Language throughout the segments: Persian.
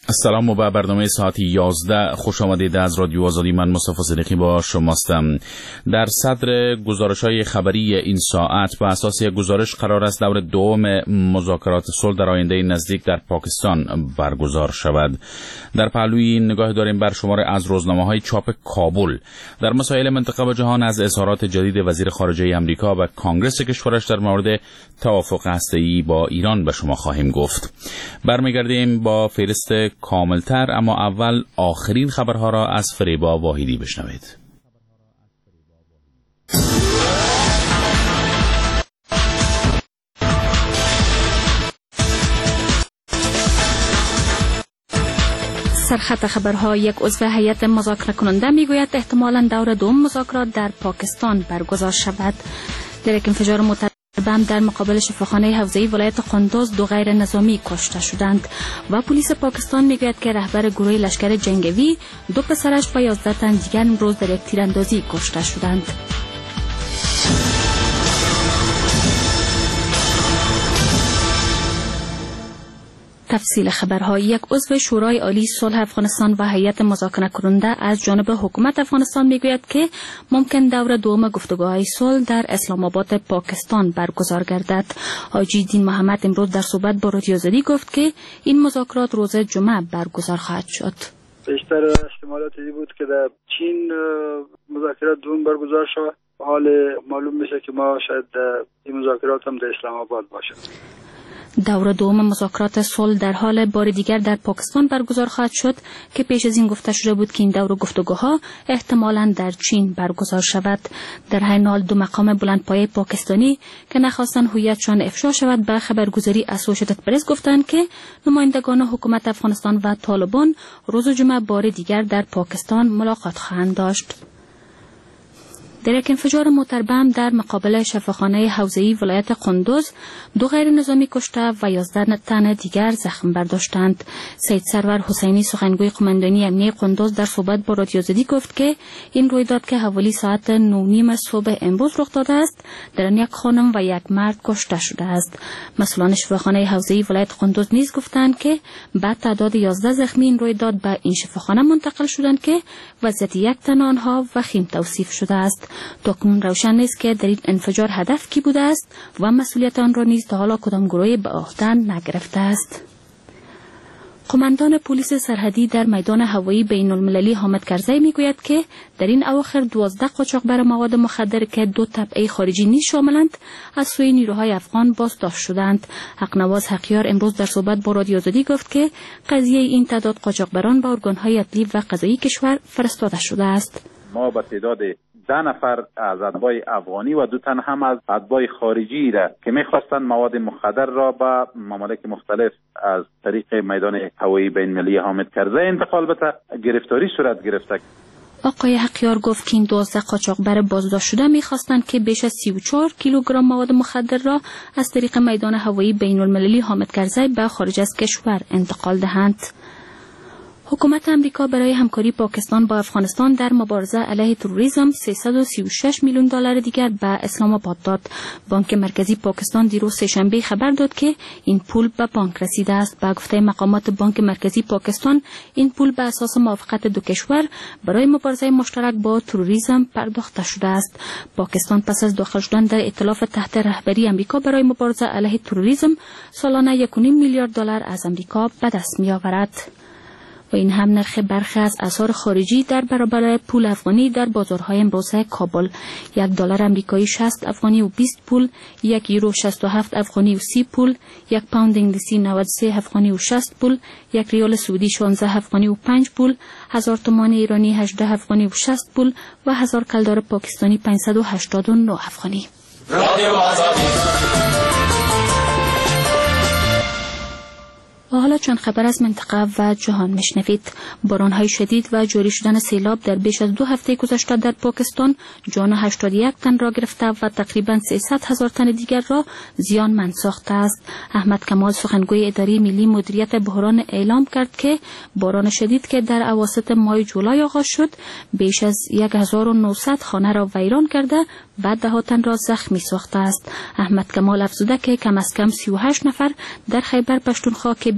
سلام و به برنامه ساعت 11 خوش آمدید از رادیو آزادی. من مصطفی صدیقی با شماستم. در صدر گزارش‌های خبری این ساعت با اساس یک گزارش قرار است دور دوم مذاکرات صلح در آینده نزدیک در پاکستان برگزار شود. در پهلوی نگاه داریم بر شمار از روزنامه‌های چاپ کابل در مسائل منطقه و جهان، از اظهارات جدید وزیر خارجه آمریکا و کانگرس کشورش در مورد توافق هسته‌ای با ایران به شما خواهیم گفت. برمیگردیم با فهرست کاملتر، اما اول آخرین خبرها را از فریبا واحدی بشنوید. سرخط خبرها. یک عضو هیئت مذاکره کننده میگوید احتمالاً دور دوم مذاکرات در پاکستان برگزار شود. در یک انفجار بم در مقابل شفاخانه حوزه‌ای ولایت قندوز 2 غیر نظامی کشته شدند و پلیس پاکستان میگوید که رهبر گروه لشکر جنگی 2 پسرش و 11 تن دیگر امروز در یک تیراندازی کشته شدند. تفصیل خبرها. یک عضو شورای عالی صلح افغانستان و هیئت مذاکره کننده از جانب حکومت افغانستان میگوید که ممکن دور دوم گفتگوهای صلح در اسلام آباد پاکستان برگزار گردد. حاجی دین محمد امروز در صحبت با رادیو آزادی گفت که این مذاکرات روز جمعه برگزار خواهد شد. بیشتر احتمالات این بود که در چین مذاکرات دوم برگزار شود. حال معلوم میشه که ما شاید این مذاکرات هم در اسلام آباد باشه. دور دوم مذاکرات صلح در حال بار دیگر در پاکستان برگزار خواهد شد که پیش از این گفته شده بود که این دور گفتگوها احتمالاً در چین برگزار شود. در همین حال 2 مقام بلندپایه پاکستانی که نخواستن هویتشان افشا شود به خبرگزاری اسوشیتد پرس گفتند که نمایندگان حکومت افغانستان و طالبان روز جمعه بار دیگر در پاکستان ملاقات خواهند داشت. در یک انفجار موتر بم در مقابل شفاخانه حوزه‌ای ولایت قندوز 2 غیر نظامی کشته و 11 تن دیگر زخم برداشتند. سید سرور حسینی سخنگوی قماندانی امنیه قندوز در صحبت با رادیو آزادی گفت که این رویداد که حوالی ساعت 9:30 صبح امروز رخ داده است در آن یک خانم و یک مرد کشته شده است. مسئولان شفاخانه حوزه‌ای ولایت قندوز نیز گفتند که بعد تعداد 11 زخمی این رویداد به این شفاخانه منتقل شدند که وضعیت یک تن آنها وخیم توصیف شده است. تاکنون روشن نیست که در این انفجار هدف کی بوده است و مسئولیت آن را نیز تا حالا کدام گروهی به عهده نگرفته است. قماندان پلیس سرحدی در میدان هوایی بین المللی حامد کرزی میگوید که در این اواخر 12 قاچاقبر مواد مخدر که 2 تبعه خارجی نیز شاملند از سوی نیروهای افغان بازداشت شدند. حقنواز حقیار امروز در صحبت با رادیو آزادی گفت که قضیه این تعداد قاچاقبران به ارگانهای عدلی و قضایی کشور فرستاده شده است. ما با تعداد 10 نفر از اتباع افغانی و 2 تن هم از اتباع خارجی را که می‌خواستند مواد مخدر را به ممالک مختلف از طریق میدان هوایی بین المللی حامد کرزی انتقال بده گرفتاری صورت گرفته. آقای حقیار گفت که این 12 قاچاقبر بازداشت شده می‌خواستند که بیش از 34 کیلوگرم مواد مخدر را از طریق میدان هوایی بین المللی حامد کرزی به خارج از کشور انتقال دهند. حکومت امریکا برای همکاری پاکستان با افغانستان در مبارزه علیه تروریسم 336 میلیون دلار دیگر به اسلام آباد داد. بانک مرکزی پاکستان دیروز سه‌شنبه خبر داد که این پول به بانک رسیده است. به گفته مقامات بانک مرکزی پاکستان این پول به اساس موافقت 2 کشور برای مبارزه مشترک با تروریسم پرداخته شده است. پاکستان پس از داخل شدن در ائتلاف تحت رهبری امریکا برای مبارزه علیه تروریسم سالانه 1.5 میلیارد دلار از امریکا به دست می‌آورد. و این هم نرخ برخی از اسعار خارجی در برابر پول افغانی در بازارهای امروزه کابل. 1 دلار آمریکایی 60 افغانی و 20 پول، 1 یورو 67 افغانی و 30 پول، 1 پوند انگلیسی 93 افغانی و 60 پول، 1 ریال سعودی 16 افغانی و 5 پول، 1000 تومان ایرانی 18 افغانی و 60 پول و 1000 کلدار پاکستانی 589 افغانی. و حالا چند خبر از منطقه و جهان میشنوید. بارانهای شدید و جاری شدن سیلاب در بیش از 2 هفته گذشته در پاکستان جان 81 تن را گرفته و تقریبا 300,000 تن دیگر را زیانمند ساخته است. احمد کمال سخنگوی اداره ملی مدیریت بحران اعلام کرد که باران شدید که در اواسط ماه جولای آغاز شد بیش از 1900 خانه را ویران کرده و 10 تن را زخمی ساخته است. احمد کمال افزوده که کم از کم 38 نفر در خیبر پشتونخوا که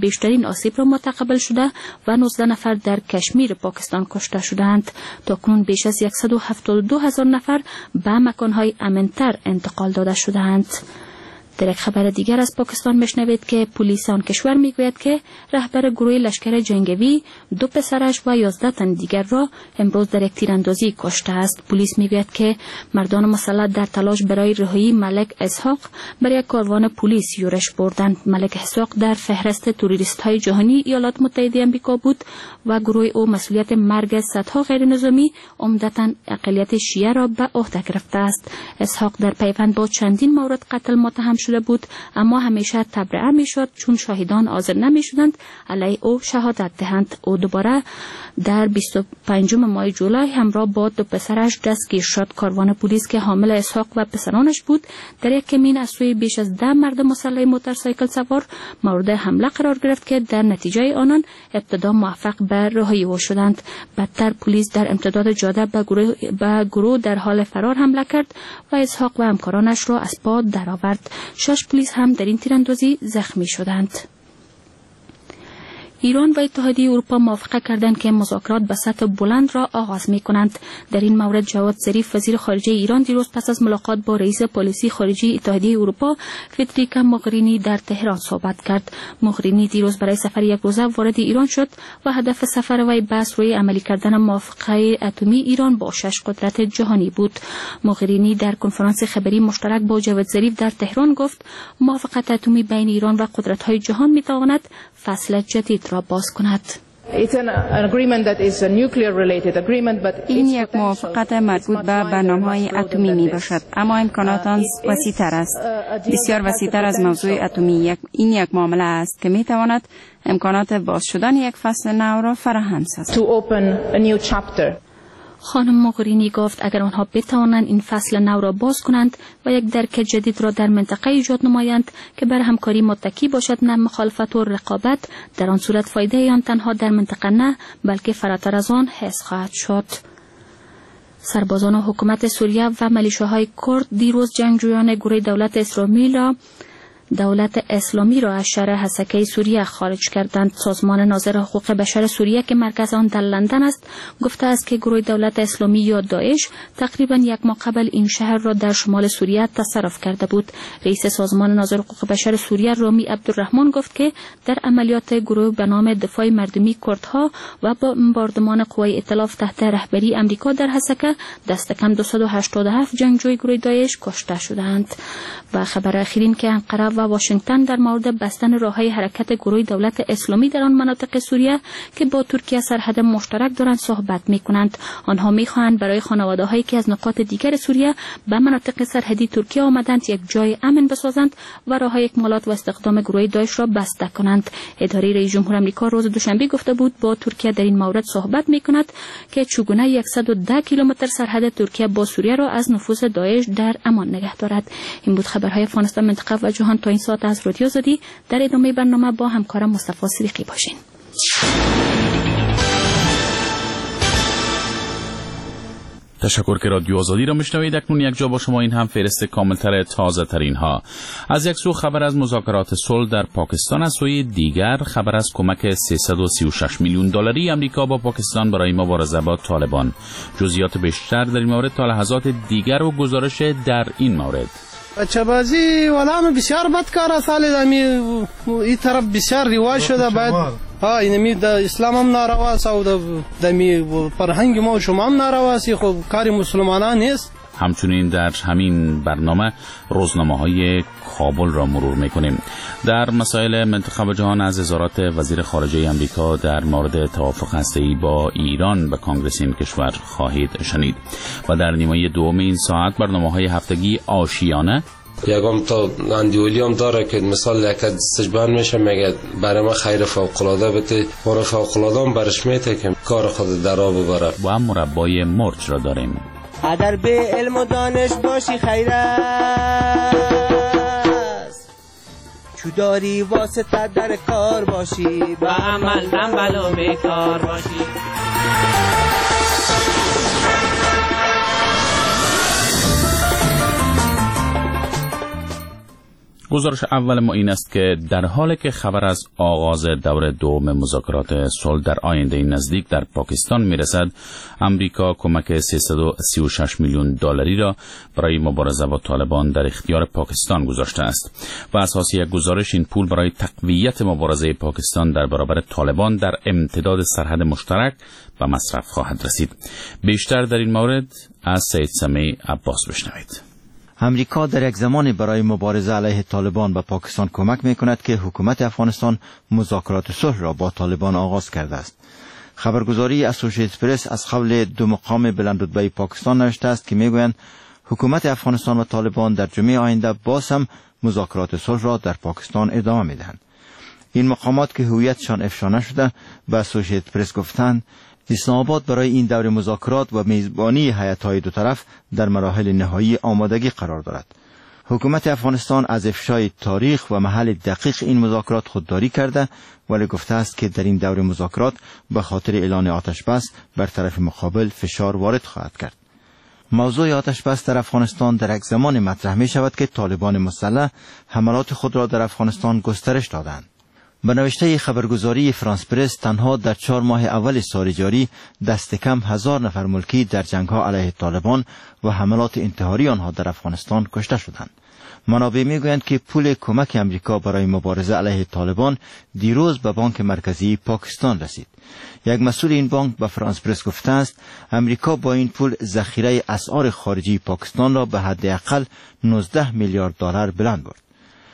بیشترین آسیب را متقبل شده و 19 نفر در کشمیر پاکستان کشته شدند. تاکنون بیش از 172,000 نفر به مکانهای امن‌تر انتقال داده شدند. در یک خبر دیگر از پاکستان میشنوید که پلیس آن کشور میگوید که رهبر گروه لشکر جنگی 2 پسرش و 11 تن دیگر را امروز در یک تیراندازی کشته است. پلیس میگوید که مردان مسلح در تلاش برای رهایی ملک اسحاق بر یک کاروان پلیس یورش بردند. ملک اسحاق در فهرست توریست های جهانی ایالات متحده آمریکا بود و گروه او مسئولیت مرگ صدها غیر نظامی عمدتاً اقلیت شیعه را به عهده گرفته است. اسحاق در پیوند با چندین مورد قتل متهم شده بود، اما همیشه تبرئه میشد چون شاهدان حاضر نمیشدند علیه او شهادت دهند. او دوباره در 25 ماه جولای همراه با 2 پسرش دستگیر شد. کاروان پلیس که حامل اسحاق و پسرانش بود در یک کمین از سوی بیش از 10 مرد مسلح موتورسایکل سوار مورد حمله قرار گرفت که در نتیجه آنان ابتدا موفق به رهایی او شدند. بعدتر پلیس در امتداد جاده به گروه در حال فرار حمله کرد و اسحاق و همکارانش را از پا درآورد. 6 پلیس هم در این تیراندازی زخمی شدند. ایران و اتحادیه اروپا موافقه کردند که مذاکرات به سطح بلند را آغاز می‌کنند. در این مورد جواد ظریف وزیر خارجه ایران دیروز پس از ملاقات با رئیس پالیسی خارجی اتحادیه اروپا فدریکا موغرینی در تهران صحبت کرد. موغرینی دیروز برای سفر یک روزه وارد ایران شد و هدف سفر وی بحث روی عملی کردن موافقه اتمی ایران با 6 قدرت جهانی بود. موغرینی در کنفرانس خبری مشترک با جواد ظریف در تهران گفت موافقت اتمی بین ایران و قدرت‌های جهان می‌تواند فصل جدید را باز کند. این یک موافقت مربوط به برنامه‌های اتمی می باشد، اما امکانات آن وسیع‌تر است، بسیار وسیع‌تر از موضوع اتمی. این یک معامله است که می تواند امکانات باز شدن یک فصل نو را فراهم سازد. خانم موغرینی گفت اگر آنها بتوانند این فصل نو را باز کنند و یک درک جدید را در منطقه ایجاد نمایند که بر همکاری متکی باشد نه مخالفت و رقابت، در آن صورت فایده آن تنها در منطقه نه بلکه فراتر از آن حس خواهد شد. سربازان حکومت سوریه و ملیشه‌های کرد دیروز جنگجویان گروه دولت اسلامی را از شهر حسکه سوریه خارج کردند. سازمان ناظر حقوق بشر سوریه که مرکز آن در لندن است گفته است که گروه دولت اسلامی یا داعش تقریبا یک ماه قبل این شهر را در شمال سوریه تصرف کرده بود. رئیس سازمان ناظر حقوق بشر سوریه رامی عبدالرحمن گفت که در عملیات گروه به نام دفاع مردمی کردها و با بمباردمان قوای ائتلاف تحت رهبری امریکا در حسکه دست کم 287 جنگجوی گروه داعش کشته شدند. و خبر اخیرین که انقره و واشنگتن در مورد بستن راههای حرکت گروه دولت اسلامی در آن مناطق سوریه که با ترکیه سرحد مشترک دارند صحبت می‌کنند. آنها می‌خواهند برای خانواده‌هایی که از نقاط دیگر سوریه به مناطق سرحدی ترکیه آمدند یک جای امن بسازند و راههای اکمالات و استخدام گروه داعش را بسته کنند. اداره رئیس جمهور آمریکا روز دوشنبه گفته بود با ترکیه در این مورد صحبت می‌کند که چگونه 110 کیلومتر سرحد ترکیه با سوریه را از نفوذ داعش در امان نگه دارد. این بود خبرهای افغانستان، منطقه و جهان تا این ساعت از رادیو آزادی. در ادامه برنامه با همکارم مصطفی صدیقی باشین. تشکر که رادیو آزادی را میشنوید. اکنون یک جا با شما این هم فهرست کاملتر تازه ترین ها. از یک سو خبر از مذاکرات صلح در پاکستان، از سوی دیگر خبر از کمک 336 میلیون دلاری امریکا با پاکستان برای مبارزه با طالبان. جزئیات بیشتر در این مورد تا لحظات دیگر و گزارش در این مورد. بچه بازی ولامه بسیار بدکار سالی این طرف بسیار رواج شده. باید اینمی د اسلام هم نارواست او د فرهنگ ما و شما هم نارواست. خب کار مسلمانان نیست. همچنین در همین برنامه روزنامه‌های کابل را مرور می‌کنیم. در مسائل منطقه و جهان از وزارت وزیر خارجه آمریکا در مورد توافق هسته‌ای با ایران به کنگره این کشور خواهید شنید. و در نیمه دوم این ساعت برنامه‌های هفتگی آشیانه یکم تا اندیولی هم داره که مثال یک استجبان میشه میگه برای ما خیر فوق‌العاده بده، برای فوق‌العاده هم برش میته که کار خود در آب ببره. و هم مربای مرچ را داریم. اگر به علم و دانش باشی خیر است، چو داری واسطه در کار باشی، با عمل تنبل و بیکار باشی. گزارش اول ما این است که در حالی که خبر از آغاز دور دوم مذاکرات صلح در آینده نزدیک در پاکستان میرسد، امریکا کمک 336 میلیون دلاری را برای مبارزه با طالبان در اختیار پاکستان گذاشته است و اساس یک گزارش این پول برای تقویت مبارزه پاکستان در برابر طالبان در امتداد سرحد مشترک به مصرف خواهد رسید. بیشتر در این مورد از سید سمیع عباس بشنوید. امریکا در یک زمانی برای مبارزه علیه طالبان به پاکستان کمک می‌کند که حکومت افغانستان مذاکرات صلح را با طالبان آغاز کرده است. خبرگزاری اسوسییتد پرس از قول دو مقام بلندرتبه پاکستان نوشته است که میگویند حکومت افغانستان و طالبان در جمعه آینده باز هم مذاکرات صلح را در پاکستان ادامه می‌دهند. این مقامات که هویتشان افشا نشده به اسوسییتد پرس گفتند اسلام آباد برای این دور مذاکرات و میزبانی هیئت‌های دو طرف در مراحل نهایی آمادگی قرار دارد. حکومت افغانستان از افشای تاریخ و محل دقیق این مذاکرات خودداری کرده، ولی گفته است که در این دور مذاکرات به خاطر اعلان آتش بس بر طرف مقابل فشار وارد خواهد کرد. موضوع آتش بس در افغانستان در یک زمان مطرح می شود که طالبان مسلح حملات خود را در افغانستان گسترش دادند. به نوشته خبرگزاری فرانس پرس تنها در 4 ماه اول سال جاری دست کم 1000 نفر ملکی در جنگ‌ها علیه طالبان و حملات انتحاری آنها در افغانستان کشته شدند. منابع میگویند که پول کمک امریکا برای مبارزه علیه طالبان دیروز به بانک مرکزی پاکستان رسید. یک مسئول این بانک به فرانس پرس گفته است امریکا با این پول ذخیره اسعار خارجی پاکستان را به حداقل 19 میلیارد دلار بلند برد.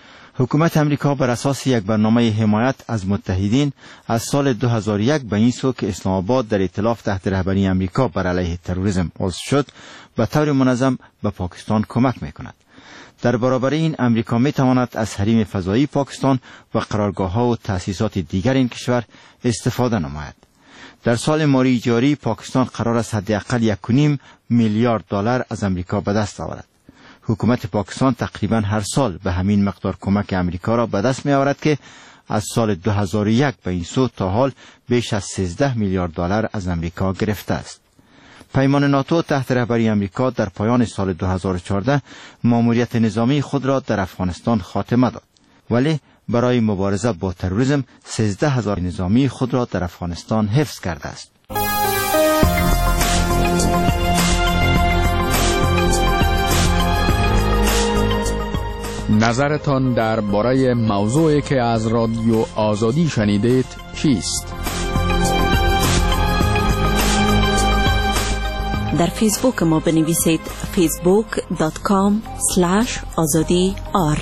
حکومت امریکا بر اساس یک برنامه حمایت از متحدین از سال 2001 به این سو که اسلام آباد در ائتلاف تحت رهبری امریکا بر علیه تروریسم عضو شد به طور منظم به پاکستان کمک می‌کند. در برابر این امریکا می‌تواند از حریم فضایی پاکستان و قرارگاه‌ها و تأسیسات دیگر این کشور استفاده نماید. در سال مالی جاری پاکستان قرار است حداقل 1.5 میلیارد دلار از امریکا به دست آورد. حکومت پاکستان تقریبا هر سال به همین مقدار کمک امریکا را به دست می آورد که از سال 2001 به این سو تا حال بیش از 13 میلیارد دلار از امریکا گرفته است. پیمان ناتو تحت رهبری امریکا در پایان سال 2014 ماموریت نظامی خود را در افغانستان خاتمه داد، ولی برای مبارزه با تروریسم 13000 نظامی خود را در افغانستان حفظ کرده است. نظرتان درباره موضوعی که از رادیو آزادی شنیدید چیست؟ در فیسبوک ما بنویسید facebook.com/azadi.ar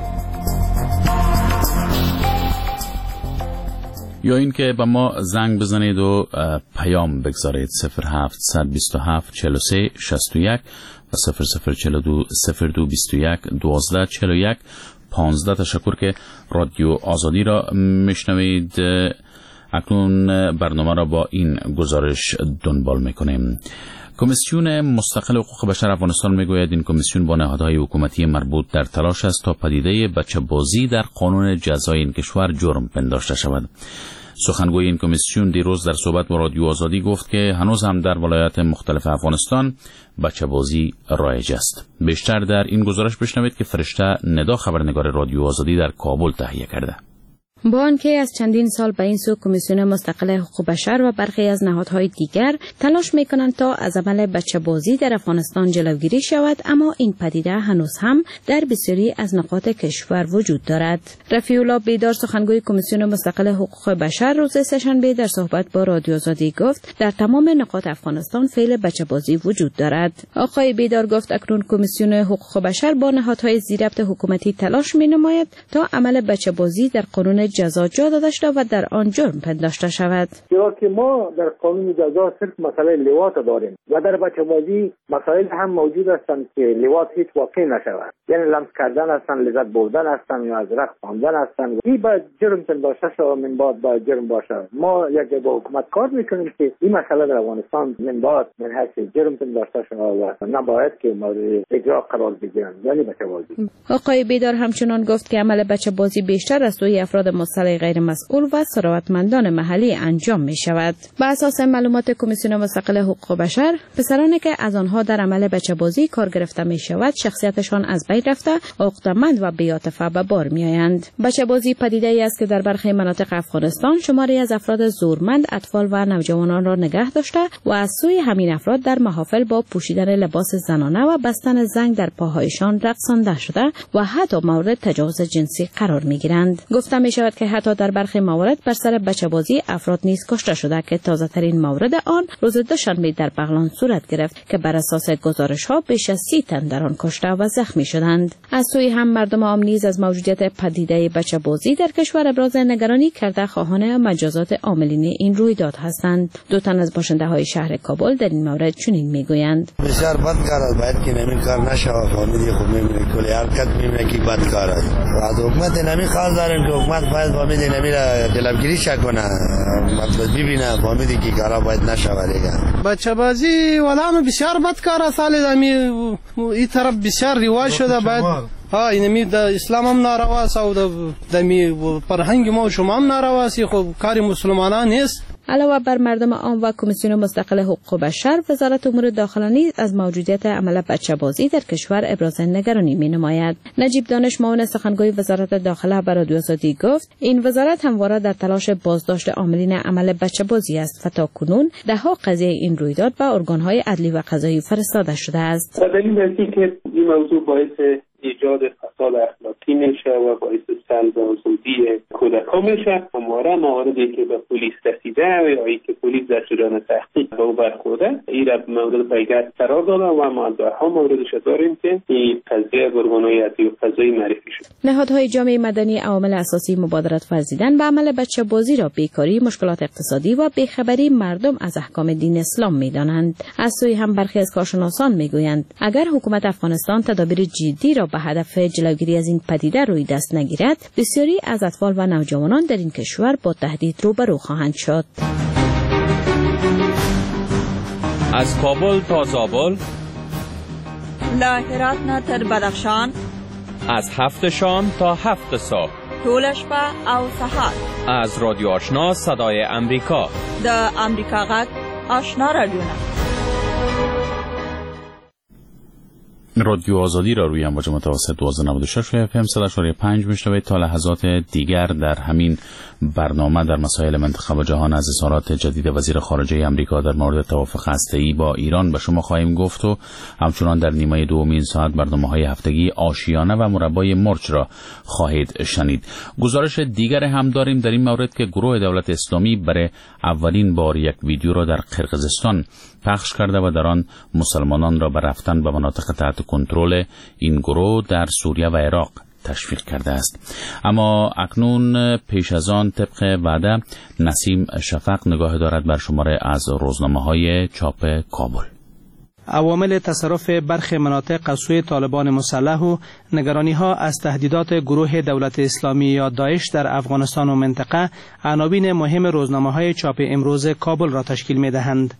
یا این که با ما زنگ بزنید و پیام بگذارید 0727 43 61 و 0042 0221 12 41 15. تشکر که رادیو آزادی را میشنوید. اکنون برنامه را با این گزارش دنبال میکنیم. کمیسیون مستقل حقوق بشر افغانستان میگوید این کمیسیون با نهادهای حکومتی مربوط در تلاش است تا پدیده بچه بازی در قانون جزایی این کشور جرم پنداشته شود. سخنگوی این کمیسیون دیروز در صحبت با رادیو آزادی گفت که هنوز هم در ولایات مختلف افغانستان بچه بازی رایج است. بیشتر در این گزارش بشنوید که فرشته ندا خبرنگار رادیو آزادی در کابل تهیه کرده. با آنکه از چندین سال به این سو کمیسیون مستقل حقوق بشر و برخی از نهادهای دیگر تلاش میکنند تا از عمل بچه بازی در افغانستان جلوگیری شود، اما این پدیده هنوز هم در بسیاری از نقاط کشور وجود دارد. رفیع الله بیدار سخنگوی کمیسیون مستقل حقوق بشر روز سه‌شنبه در صحبت با رادیو آزادی گفت در تمام نقاط افغانستان فعل بچه بازی وجود دارد. آقای بیدار گفت اکنون کمیسیون حقوق بشر با نهادهای زیربط حکومتی تلاش مینماید تا عمل بچه بازی در قانون جزا جا داده شده و در آن جرم پنداشته شود. چرا که ما در قانون جزا صرف مسئله لواط داریم و در بچه بازی مسائل هم موجود هستند که لواط هیچ واقع نشود، یعنی لمس کردن هستند، لذت بردن هستند یا از رقص خواندن هستند. این باید جرم پنداشته شود، من باید جرم باشد. ما یک با حکومت کار میکنیم که این مسئله در افغانستان من حیث جرم پنداشته شود و نباید که مورد اجرا قرار بگیرند، یعنی بچه بازی. آقای بیدار همچنان گفت که عمل بچه بازی بیشتر از سوی افراد مسلح غیر مسئول و ثروتمندان محلی انجام می شود. بر اساس معلومات کمیسیون مستقل حقوق بشر، پسرانی که از آنها در عمل بچه‌بازی کار گرفته می شود شخصیتشان از بین رفته، عقده‌مند و بی‌عاطفه به بار می آیند. بچه‌بازی پدیده‌ای است که در برخی مناطق افغانستان شماری از افراد زورمند، اطفال و نوجوانان را نگه داشته و از سوی همین افراد در محافل با پوشیدن لباس زنانه و بستن زنگ در پاهایشان رقصانده شده و حتی مورد تجاوز جنسی قرار می‌گیرند. گفته می‌شود که حتی در برخی موارد بر سر بچه‌بازی افراد نیز کشته شده که تازه‌ترین مورد آن روز دوشنبه در بغلان صورت گرفت که بر اساس گزارش‌ها بیش از 30 تن در آن کشته و زخمی شدند. از سوی هم مردم عام نیز از موجودیت پدیده بچه‌بازی در کشور ابراز نگرانی کرده خواهان مجازات عاملین این رویداد هستند. دو تن از باشنده‌های شهر کابل در این مورد چنین میگویند: بسیار بد کار است، باید که نمی کار نشه و فامیلی خود می‌بینه کلی حرکت می‌بینه که بد کار است. و از حکومت نمی خواست داریم که حکومت باید فامیلی نمی را جلوگیری کنه، مطلب ببینه فامیلی که کارا باید نشه دیگه. بچه‌بازی ولانو بسیار بد کار است، این طرف بسیار رواج شده، باید اینمی د اسلام هم ناروا است او د می فرهنگ ما شما هم ناروا است، خب کار مسلمانان نیست. علاوه بر مردم عام و کمیسیون مستقل حقوق بشر، وزارت امور داخله نیز از موجودیت عمل بچه‌بازی در کشور ابراز نگرانی می‌نماید. نجیب دانش معاون سخنگوی وزارت داخله بر رادیو آزادی گفت این وزارت همواره در تلاش بازداشت عاملین عمل بچه‌بازی است و تاکنون ده‌ها قضیه این رویداد به ارگان‌های عدلی و قضایی فرستاده شده است. دلیل اینه که این موضوع باعث ایجاد فساد اخلاقی میشه و باعث سلب آزادی کودکان میشه. همواره مواردی که به پلیس رسیده و یا که پلیس در جریان تحقیق به او برخورده این را مورد پیگرد قرار داده و ما ها موردش داریم که این قضیه به ارگان‌های عدلی و قضایی معرفی شد. نهادهای جامعه مدنی عوامل اساسی مبادرت ورزیدن به عمل بچه‌بازی را بیکاری، مشکلات اقتصادی و بیخبری مردم از احکام دین اسلام می‌دانند. از سوی هم برخی از کارشناسان می‌گویند اگر حکومت افغانستان تدابیر جدی را به هدف جلوگیری از این پدیده روی دست نگیرد، بسیاری از اطفال و نوجوانان در این کشور با تهدید روبرو خواهند شد. از کابل تا زابل، له هرات نه تر بدخشان، از 7 شام تا 7 صبح، ټول شپه او سهار، از رادیو آشنا صدای امریکا، د امریکا غږ آشنا رادیو. رادیو آزادی را روی امواج متوسط 1296 و FM 100.5 میشنوید. تا لحظات دیگر در همین برنامه در مسائل منطقه و جهان از اظهارات جدید وزیر خارجه امریکا در مورد توافق هسته‌ای با ایران به شما خواهیم گفت و همچنان در نیمه دومین ساعت برنامه‌های هفتگی آشیانه و مربای مرچ را خواهید شنید. گزارش دیگر هم داریم در این مورد که گروه دولت اسلامی برای اولین بار یک ویدیو را در قرقیزستان پخش کرده و در آن مسلمانان را به رفتن به مناطق تحت کنترل این گروه در سوریه و عراق تشویق کرده است. اما اکنون پیش از آن طبق وعده نسیم شفق نگاه دارد بر شماره از روزنامه‌های چاپ کابل. عوامل تصرف برخی مناطق از سوی طالبان مسلح و نگرانی‌ها از تهدیدات گروه دولت اسلامی یا داعش در افغانستان و منطقه عناوین مهم روزنامه‌های چاپ امروز کابل را تشکیل می‌دهند.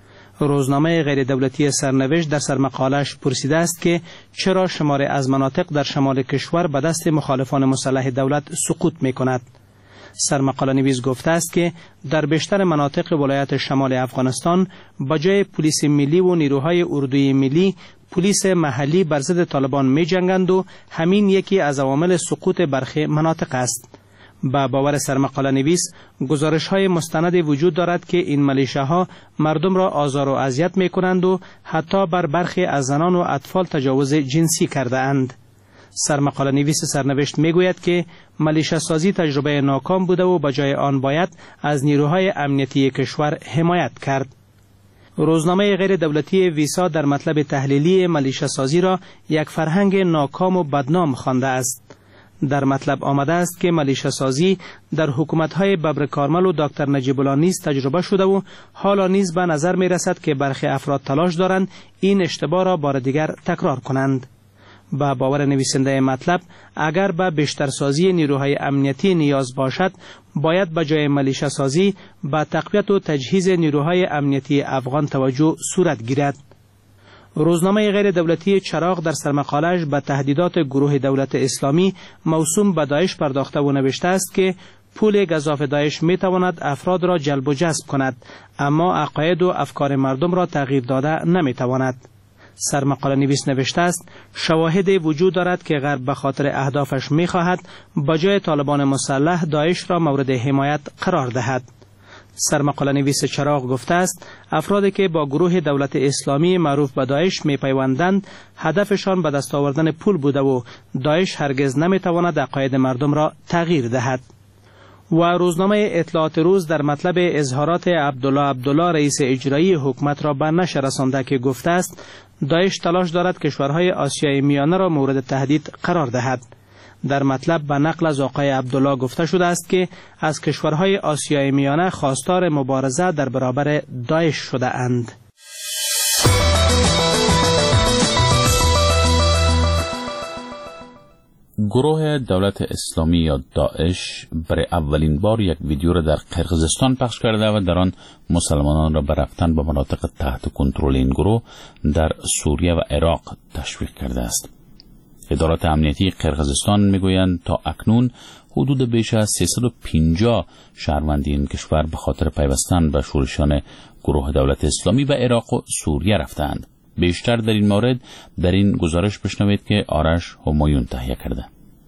روزنامه غیر دولتی سرنوشت در سرمقاله‌اش پرسیده است که چرا شماری از مناطق در شمال کشور به دست مخالفان مسلح دولت سقوط می‌کند. سرمقاله نویس گفته است که در بیشتر مناطق ولایت شمال افغانستان با جای پلیس ملی و نیروهای اردوی ملی، پلیس محلی بر ضد طالبان می‌جنگند و همین یکی از عوامل سقوط برخی مناطق است. با باور سرمقاله نویس گزارش‌های مستند وجود دارد که این ملیشه‌ها مردم را آزار و اذیت می‌کنند و حتی بر برخی از زنان و اطفال تجاوز جنسی کرده اند. سرمقاله نویس سرنوشت می‌گوید که ملیشه سازی تجربه ناکام بوده و بجای آن باید از نیروهای امنیتی کشور حمایت کرد. روزنامه غیر دولتی ویسا در مطلب تحلیلی ملیشه سازی را یک فرهنگ ناکام و بدنام خوانده است. در مطلب آمده است که ملیشه سازی در حکومت‌های ببر کارمل و دکتر نجیب الله نیز تجربه شده و حالا نیز به نظر می رسد که برخی افراد تلاش دارند این اشتباه را بار دیگر تکرار کنند. با باور نویسنده مطلب اگر به بیشتر سازی نیروهای امنیتی نیاز باشد، باید به جای ملیشه سازی به تقویت و تجهیز نیروهای امنیتی افغان توجه صورت گیرد. روزنامه غیر دولتی چراغ در سرمقاله‌اش به تهدیدات گروه دولت اسلامی موسوم به داعش پرداخته و نوشته است که پول گزاف داعش می تواند افراد را جلب و جذب کند، اما عقاید و افکار مردم را تغییر داده نمی تواند. سرمقاله نویس نوشته است شواهدی وجود دارد که غرب به خاطر اهدافش می خواهد با جای طالبان مسلح داعش را مورد حمایت قرار دهد. سرمقاله نویس چراغ گفته است افرادی که با گروه دولت اسلامی معروف به داعش می پیوندند هدفشان به دست آوردن پول بوده و داعش هرگز نمی تواند عقاید مردم را تغییر دهد. و روزنامه اطلاعات روز در مطلب اظهارات عبدالله رئیس اجرایی حکومت را به نشر رسانده که گفته است داعش تلاش دارد کشورهای آسیای میانه را مورد تهدید قرار دهد. در مطلب به نقل از آقای عبدالله گفته شده است که از کشورهای آسیای میانه خواستار مبارزه در برابر داعش شده اند. گروه دولت اسلامی یا داعش برای اولین بار یک ویدیو را در قرقیزستان پخش کرده و در آن مسلمانان را به رفتن به مناطق تحت کنترل این گروه در سوریه و عراق تشویق کرده است. ادارات امنیتی قرقیزستان میگویند تا اکنون حدود بیش از 350 شهروند این کشور به خاطر پیوستن به شورشان گروه دولت اسلامی به عراق و سوریه رفتند. بیشتر در این مورد در این گزارش بشنوید که آرش همایون تهیه کرده.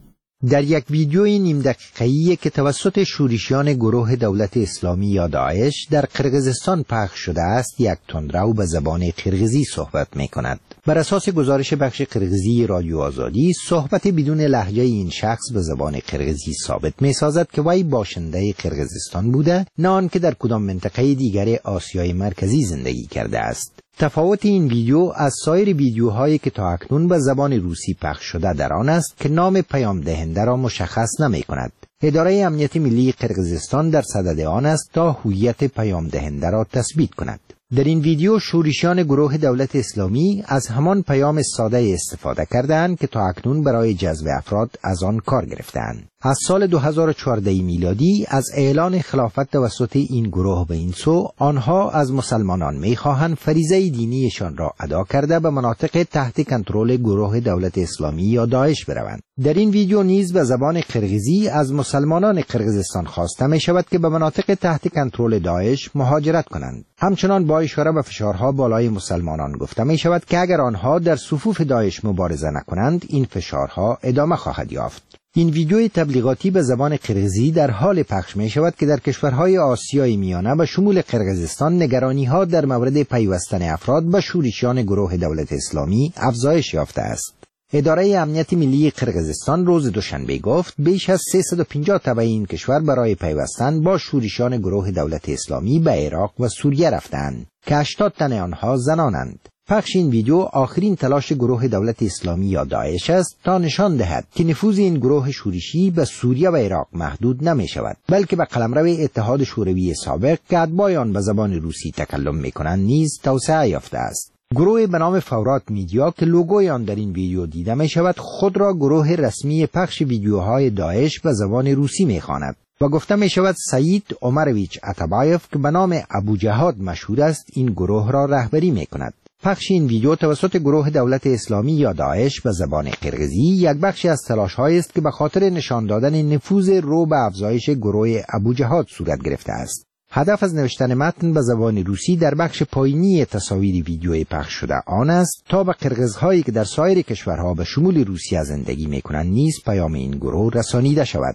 در یک ویدیوی نیم دقیقه‌ای که توسط شورشیان گروه دولت اسلامی یا داعش در قرقیزستان پخش شده است، یک تندرو به زبان قرقیزی صحبت می کند. بر اساس گزارش بخش قرقیزی رادیو آزادی، صحبت بدون لهجه این شخص به زبان قرقیزی ثابت می سازد که وی باشنده قرقیزستان بوده، نه آنکه در کدام منطقه دیگر آسیای مرکزی زندگی کرده است. تفاوت این ویدیو از سایر ویدیوهایی که تا اکنون به زبان روسی پخش شده در آن است که نام پیام دهنده را مشخص نمی کند. اداره امنیت ملی قرقیزستان در صدد آن است تا هویت پیام دهنده را تثبیت کند. در این ویدیو شورشیان گروه دولت اسلامی از همان پیام ساده استفاده کردند که تا اکنون برای جذب افراد از آن کار گرفتند. از سال 2014 میلادی از اعلان خلافت توسط این گروه به این سو، آنها از مسلمانان می‌خواهند فریضه دینیشان را ادا کرده به مناطق تحت کنترل گروه دولت اسلامی یا داعش بروند. در این ویدیو نیز به زبان قرقیزی از مسلمانان قرقیزستان خواسته می شود که به مناطق تحت کنترل داعش مهاجرت کنند. همچنان با اشاره به فشارها بالای مسلمانان گفته می شود که اگر آنها در صفوف داعش مبارزه نکنند، این فشارها ادامه خواهد یافت. این ویدیوی تبلیغاتی به زبان قرقیزی در حال پخش می شود که در کشورهای آسیای میانه به شمول قرقیزستان نگرانی‌ها در مورد پیوستن افراد به شورشیان گروه دولت اسلامی افزایش یافته است. اداره امنیت ملی قرقیزستان روز دوشنبه گفت بیش از 350 تبع این کشور برای پیوستن با شورشیان گروه دولت اسلامی به عراق و سوریه رفتند که 80 تن آنها زنانند. پخش این ویدیو آخرین تلاش گروه دولت اسلامی یا داعش است تا نشان دهد که نفوذ این گروه شورشی به سوریه و عراق محدود نمی شود، بلکه به قلمرو اتحاد شوروی سابق که اتباع آن به زبان روسی تکلم می کنند نیز توسعه یافته است. گروه به نام فورات میدیا که لوگوی آن در این ویدیو دیده می شود، خود را گروه رسمی پخش ویدیوهای داعش به زبان روسی می خواند و گفته می شود سعید عمرویچ اتابایف که به نام ابو جهاد مشهور است این گروه را رهبری می کند. پخش این ویدیو توسط گروه دولت اسلامی یا داعش به زبان قرقیزی یک بخشی از تلاش‌هایی است که به خاطر نشان دادن نفوذ رو به افزایش گروه ابو جهاد صورت گرفته است. هدف از نوشتن متن به زبان روسی در بخش پایینی تصاویر ویدیوی پخش شده آن است تا به قرقیزهایی که در سایر کشورها به شمول روسیه زندگی می‌کنند نیز پیام این گروه رسانیده شود.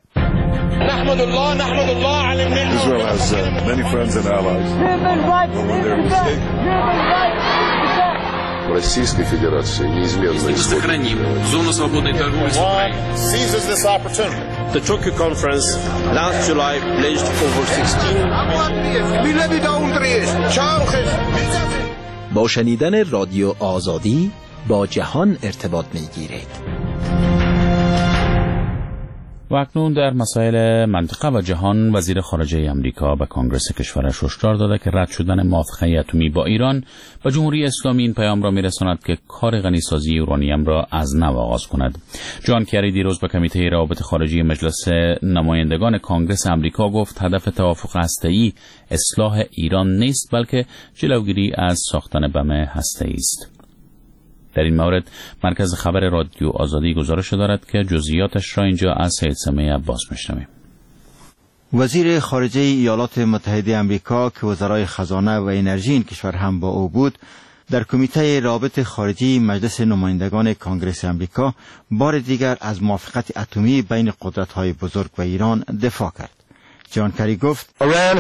نحمد الله علی الملت. Israel has many friends and allies. Российской Федерации неизменно сохраним зону свободной торговли с Украиной. Seizes this opportunity. The Tokyo conference last July pledged over 16 با شنیدن رادیو آزادی با جهان ارتباط می‌گیرید. و اکنون در مسائل منطقه و جهان، وزیر خارجه امریکا به کانگرس کشورش هشدار داده که رد شدن موافقه اتمی با ایران به جمهوری اسلامی این پیام را میرساند که کار غنیسازی یورانیم را از نو آغاز کند. جان کری دیروز به کمیته روابط خارجی مجلس نمایندگان کانگرس امریکا گفت هدف توافق هسته‌ای اصلاح ایران نیست، بلکه جلوگیری از ساختن بم هسته‌ای است. در این مورد مرکز خبر رادیو آزادی گزارش دارد که جزئیاتش را اینجا از سید سمیع عباس میشنویم. وزیر خارجه ایالات متحده آمریکا که وزرای خزانه و انرژی این کشور هم با او بود، در کمیته روابط خارجی مجلس نمایندگان کانگرس آمریکا بار دیگر از موافقت اتمی بین قدرت‌های بزرگ و ایران دفاع کرد. جان کری گفت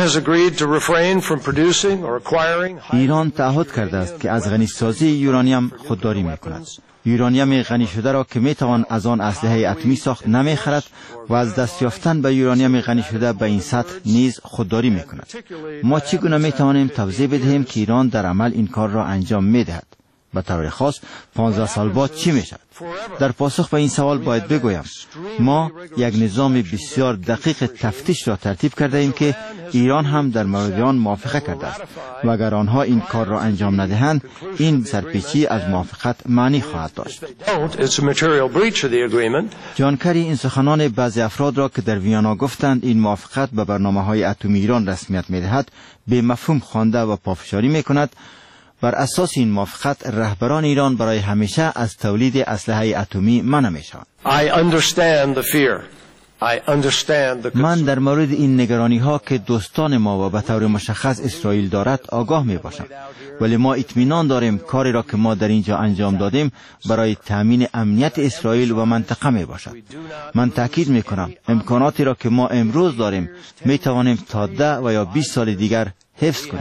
ایران تعهد کرده است که از غنیسازی یورانیم خودداری می‌کند. یورانیم غنی شده را که میتوان از آن اسلحه اتمی ساخت نمیخرد و از دست یافتن به یورانیم غنی شده به این سطح نیز خودداری میکند. ما چگونه میتوانیم توضیح بدهیم که ایران در عمل این کار را انجام میدهد؟ به طور خاص 15 سال بعد چی میشد؟ در پاسخ به این سوال باید بگویم ما یک نظام بسیار دقیق تفتیش را ترتیب کرده ایم که ایران هم در مورد آن موافقه کرده است و اگر آنها این کار را انجام ندهند این سرپیچی از موافقت معنی خواهد داشت. جان کری این سخنان بعضی افراد را که در ویانا گفتند این موافقت به برنامه‌های اتمی ایران رسمیت می‌دهد به مفهوم خوانده و پافشاری می‌کند. بر اساس این موافقت رهبران ایران برای همیشه از تولید اسلحه اتمی منع می‌شوند. من در مورد این نگرانی ها که دوستان ما و به طور مشخص اسرائیل دارد آگاه می باشم، ولی ما اطمینان داریم کاری را که ما در اینجا انجام دادیم برای تامین امنیت اسرائیل و منطقه می باشد. من تاکید می کنم امکاناتی را که ما امروز داریم می توانیم تا 10 و یا 20 سال دیگر حفظ کنیم.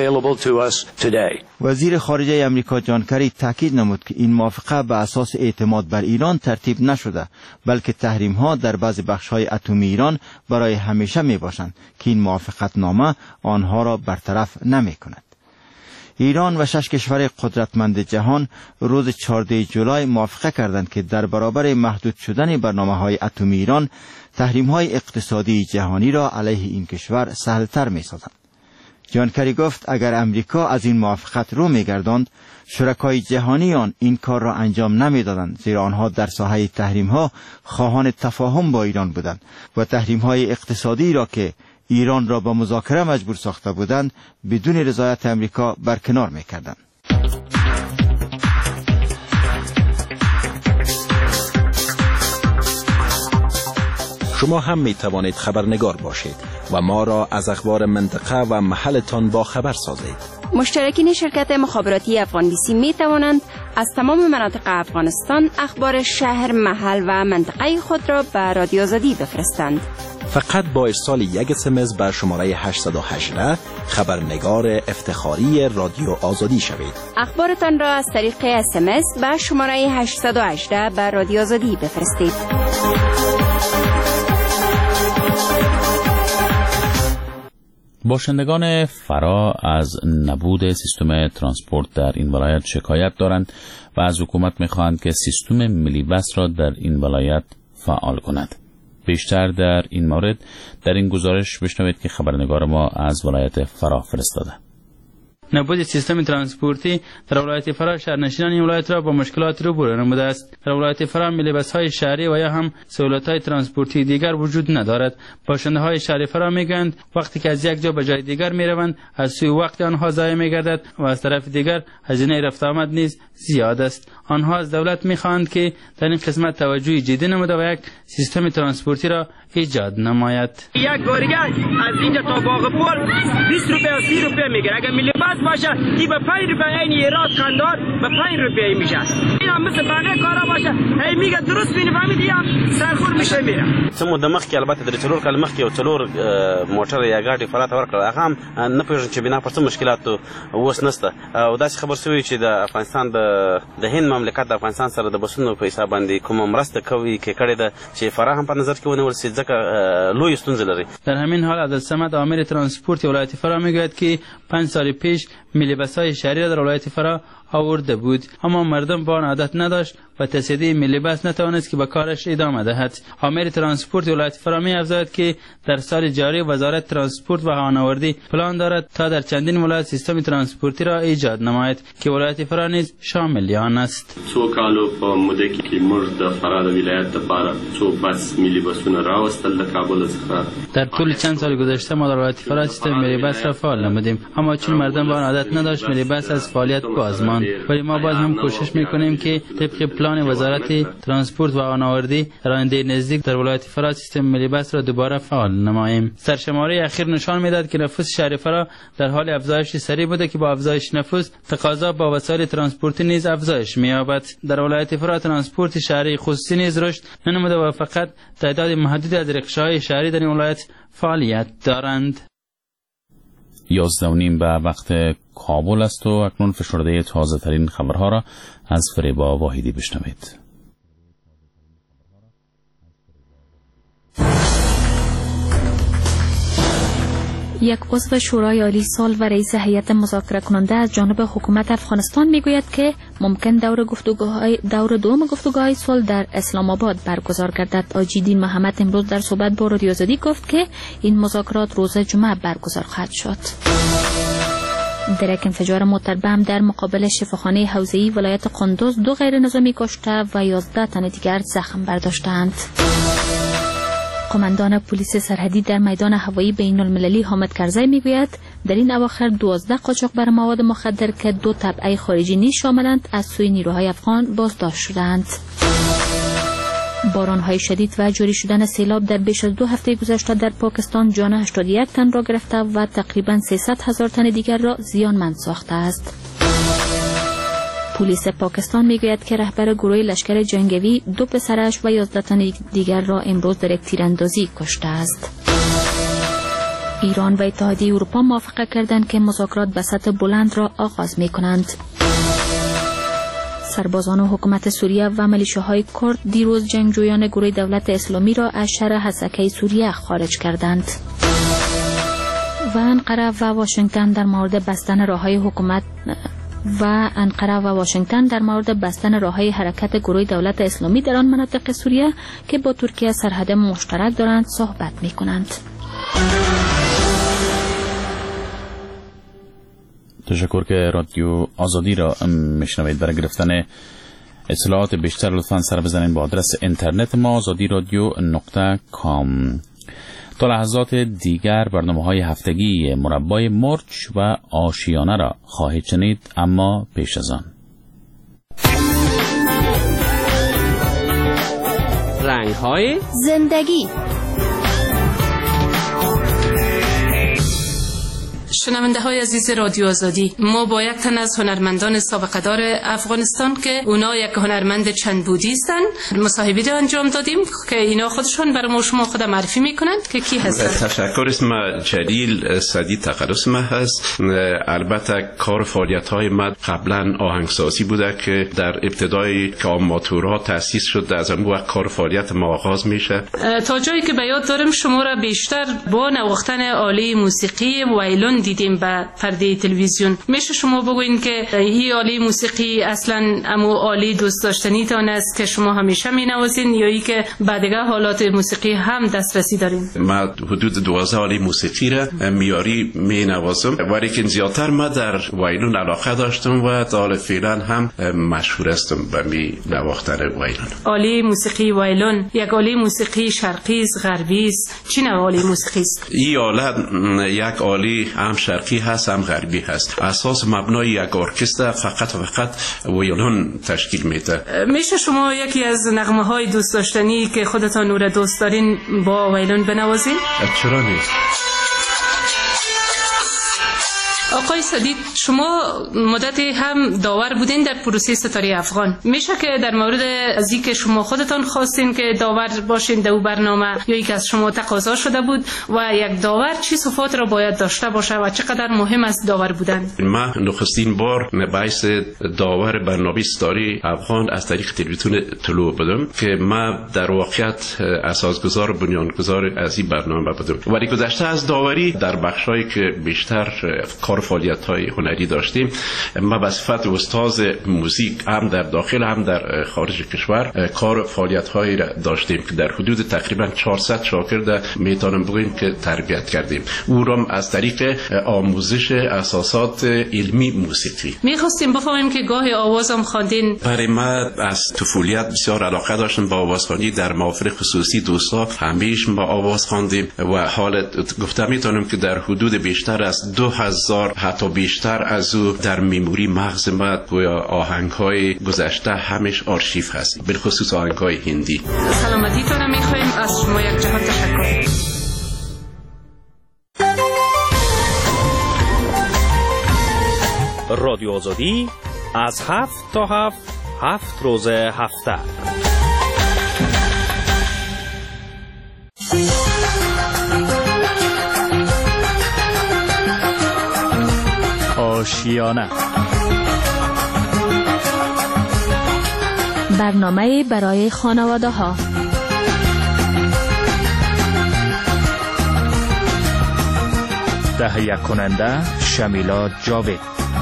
وزیر خارجه امریکا جان کری تاکید نمود که این موافقه به اساس اعتماد بر ایران ترتیب نشده، بلکه تحریم ها در بعض بخش های اتمی ایران برای همیشه می باشند که این موافقت نامه آنها را برطرف نمی کند. ایران و 6 کشور قدرتمند جهان روز 14 جولای موافقه کردند که در برابر محدود شدن برنامه‌های اتمی ایران تحریم های اقتصادی جهانی را علیه این کشور سهل‌تر می سازند. جان کری گفت اگر امریکا از این موافقت رو می‌گرداند شرکای جهانی آن این کار را انجام نمی‌دادند، زیرا آنها در ساحه تحریم‌ها خواهان تفاهم با ایران بودند و تحریم‌های اقتصادی را که ایران را به مذاکره مجبور ساخته بودند بدون رضایت امریکا برکنار می‌کردند. شما هم می توانید خبرنگار باشید و ما را از اخبار منطقه و محلتان با خبر سازید. مشترکین شرکت مخابراتی افغان بیسی می توانند از تمام مناطق افغانستان اخبار شهر، محل و منطقه خود را به رادیو آزادی بفرستند. فقط با ارسال یک SMS بر شماره 818 خبرنگار افتخاری رادیو آزادی شوید. اخبارتان را از طریق SMS به شماره 818 بر رادیو آزادی بفرستید. باشندگان فرا از نبود سیستم ترانسپورت در این ولایت شکایت دارند و از حکومت می‌خواهند که سیستم ملی بس را در این ولایت فعال کند. بیشتر در این مورد در این گزارش بشنوید که خبرنگار ما از ولایت فرا فرستاده. نبود سیستم ترانسپورتی در ولایت فرا شهرنشینان این ولایت را با مشکلات روبرو نموده است. در ولایت فرا ملی بس‌های شهری و یا هم سهولت‌های ترانسپورتی دیگر وجود ندارد. باشنده‌های شهر فرا میگویند وقتی که از یک جا به جای دیگر میروند از سوی وقت آنها ضایع میگردد و از طرف دیگر هزینه رفت آمد نیز زیاد است. آنها از دولت میخواهند که در این قسمت توجه جدی نموده و یک سیستم ترانسپورتی را ایجاد نماید. یک گاریگر از اینجا تا باغ پل 20 روپیه و 30 روپیه میگیره. اگر ملی بس باشه این به 5 روپیه این ایراد خندار به 5 روپیه میشه. این هم مثل بقیه کارا باشه هی میگه درست میفهمید یا سرخور میشه میره. سمو د مخ کې البته د څلور کال مخ کې او څلور موټر یا ګاډي فرات ورکړه هغه هم نه پېژني چې بنا پر څه مشکلات اوس نشته او داسې خبر شوی چې د افغانستان د هند مملکت د افغانستان سره د بسونو په حساب باندې کوم مرسته کوي کې کړې ده چې فرا هم په نظر کې ونیول شي ځکه لوی ستونزې لري. در همین حال عبدالصمد عامر ترانسپورت ولایت فرا میگوید که 5 سال پیش ملی بس‌های شهری در ولایت فرا آورده بود اما مردم با آن عادت نداشت و تصدیه ملی بس نتوانست که به کارش ادامه دهد. عامر ترانسپورت ولایت فرا می‌افزاید که در سال جاری وزارت ترانسپورت و هوانوردی پلان دارد تا در چندین ولایت سیستم ترانسپورتی را ایجاد نماید که ولایت فرا نیز شامل آن است. څو کالو په موده کې موږ د فرا د ولایت لپاره څو بس ملی بسونه راوستل د کابل څخه. در طول چند سال گذشته ما در ولایت فرا سیستم ملی بس را فعال نمودیم اما چون مردم با آن عادت نداشت ملی بس از فعالیت باز ماند. ایران، ولی ما باز هم کوشش میکنیم که طبق پلان وزارت ترانسپورت و آناوردی در آینده نزدیک در ولایت فرا سیستم ملی بس را دوباره فعال نماییم. سرشماری اخیر نشان میداد که نفوس شهر فرا در حال افزایش سریع بوده که با افزایش نفوس تقاضا با وسایل ترانسپورتی نیز افزایش می‌یابد. در ولایت فرا ترانسپورت شهری خصوصی نیز رشد ننموده و فقط تعداد محدودی از رکشه‌های شهری در این ولایت فعالیت دارند. 11:30 به وقت کابل است و اکنون فشرده تازه ترین خبرها را از فریبا واحدی بشنوید. یک عضو شورای عالی صلح و رئیس هیئت مذاکره کننده از جانب حکومت افغانستان میگوید که ممکن دور دوم گفتگوهای صلح در اسلام آباد برگزار گردد. آجیدین محمد امروز در صحبت با رادیو آزادی گفت که این مذاکرات روز جمعه برگزار خواهد شد. در یک انفجار موتر بم در مقابل شفاخانه حوزه‌ای ولایت قندوز 2 غیر نظامی کشته و 11 تن دیگر زخم برداشتند. قماندان پلیس سرحدی در میدان هوایی بین المللی حامد کرزی میگوید در این اواخر 12 قاچاقبر مواد مخدر که 2 تبعه خارجی نیز شاملند از سوی نیروهای افغان بازداشت شدند. باران‌های شدید و جاری شدن سیلاب در بیش از 2 هفته گذشته در پاکستان جان 81 تن را گرفته و تقریباً 300,000 تن دیگر را زیانمند ساخته است. پلیس پاکستان میگوید که رهبر گروه لشکر جنگی 2 پسرش و 11 تن دیگر را امروز در یک تیراندازی کشته است. ایران و اتحادیه اروپا موافقه کردند که مذاکرات به سطح بلند را آغاز می‌کنند. سربازان حکومت سوریه و میلیشیاهای کرد دیروز جنگجویان گروه دولت اسلامی را از شهر حسکه سوریه خارج کردند. و انقره و واشنگتن در مورد بستن راههای حرکت گروه دولت اسلامی در آن مناطق سوریه که با ترکیه سرحد مشترک دارند صحبت می‌کنند. تشکر که رادیو آزادی را میشنوید. برای گرفتن اطلاعات بیشتر لطفاً سر بزنید با آدرس اینترنت ما azadiradio.com. تا لحظات دیگر برنامه‌های هفتگی مربای مرچ و آشیانه را خواهید شنید، اما پیش از آن رنگ‌های زندگی. شنونده های عزیز رادیو آزادی، ما با یک تن از هنرمندان سابقه دار افغانستان که اونا یک هنرمند چند بودی هستند مصاحبه انجام دادیم که اینا خودشون برای شما خود معرفی میکنند که کی هستند. تشکر. اسم جلیل سدی تقدس ما هست. البته کار فعالیت های من قبلا آهنگسازی بوده که در ابتدای که آماتورها تأسیس شد، از اون وقت کار فعالیت ما آغاز میشه. تا جایی که به یاد دارم شما را بیشتر با نواختن آله موسیقی وایلون دیدیم به پرده تلویزیون. میشه شما بگوین که این آله موسیقی اصلا امو آله دوست داشتنی تان است که شما همیشه مینوازین یا ای که بعدگاه حالات موسیقی هم دسترسی دارین؟ من حدود 12 آله موسیقی را میاری مینوازم، ولی که زیادتر من در وایلون علاقه داشتم و تا فعلا هم مشهور هستم به می نواختن وایلون. آله موسیقی وایلون یک آله موسیقی شرقی است، غربی است؟ چی نوع آله موسیقی است؟ این آله یک آله هم شرقی هست هم غربی هست. اساس مبنای یک ارکستر فقط وایلون تشکیل میده. میشه شما یکی از نغمه های دوست داشتنی که خودتان او را دوست دارین با وایلون بنوازین؟ چرا نیست؟ آقای سدید، شما مدتی هم داور بودین در پروسه ستاره افغان. میشه که در مورد از اینکه شما خودتان خواستین که داور باشین در برنامه یا یک از شما تقاضا شده بود و یک داور چی صفات را باید داشته باشه و چقدر مهم است داور بودن؟ من نخستین بار باعث داور برنامه ستاره افغان از طریق تلویزیون طلوع بودم که من در واقعیت اساسگزار بنیانگذار از این برنامه بودم، ولی گذشته از داوری در بخشایی که بیشتر کار فعالیت‌های هنری داشتیم، ما به صفت استاد موزیک هم در داخل هم در خارج کشور کار فعالیت‌هایی را داشتیم که در حدود تقریبا 400 شاگرد میتونم بگویم که تربیت کردیم، او را از طریق آموزش اساسات علمی موسیقی. می‌خواستیم بفهمیم که گاهی آوازم خواندین. برای من از طفولیت بسیار علاقه داشتم با آوازخوانی. در محافل خصوصی دوستا همیشه با آواز خواندیم و حال گفتم میتونم که در حدود بیشتر از 2000 بار حتی بیشتر از او در میموری مغز ما گویا آهنگ‌های گذشته همش آرشیو هست، بالخصوص آهنگ‌های هندی. سلامتیتون رو می‌خوایم از شما یک جهت تشکر. رادیو آزادی از 7 تا 7 روز هفته. آشیانه، برنامه برای خانواده ها. تهیه کننده شمیلا جاوید.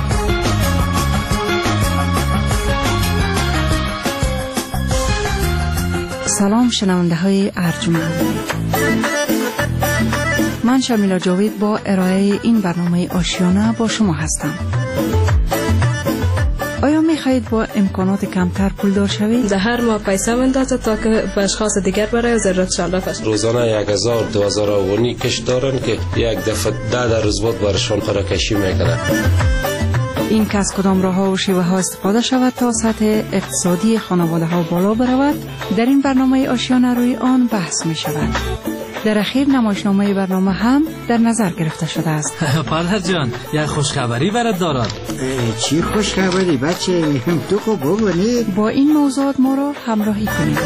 سلام شنونده های ارجمند، من شمیلا جاوید با ارائه این برنامه آشیانه با شما هستم. آیا می خواهید با امکانات کمتر پولدار شوید؟ در هر ماه پیسه مندازه تا که به اشخاص دیگر برای ضرورتشان رفت. روزانه 1000-2000 افغانی کش دارن که یک دفعه 10 روز بعد برشان قرعه‌کشی میکنن. این که از کدام راه ها و شیوه ها استفاده شود تا سطح اقتصادی خانواده ها بالا برود، در این برنامه آشیانه روی آن بحث می شود. در اخیر نمایشنامه برنامه هم در نظر گرفته شده است. پادر جان، یک خوشخبری برات دارد. چی خوشخبری بچه؟ تو خب بگونی. با این موضوعات ما را همراهی کنید.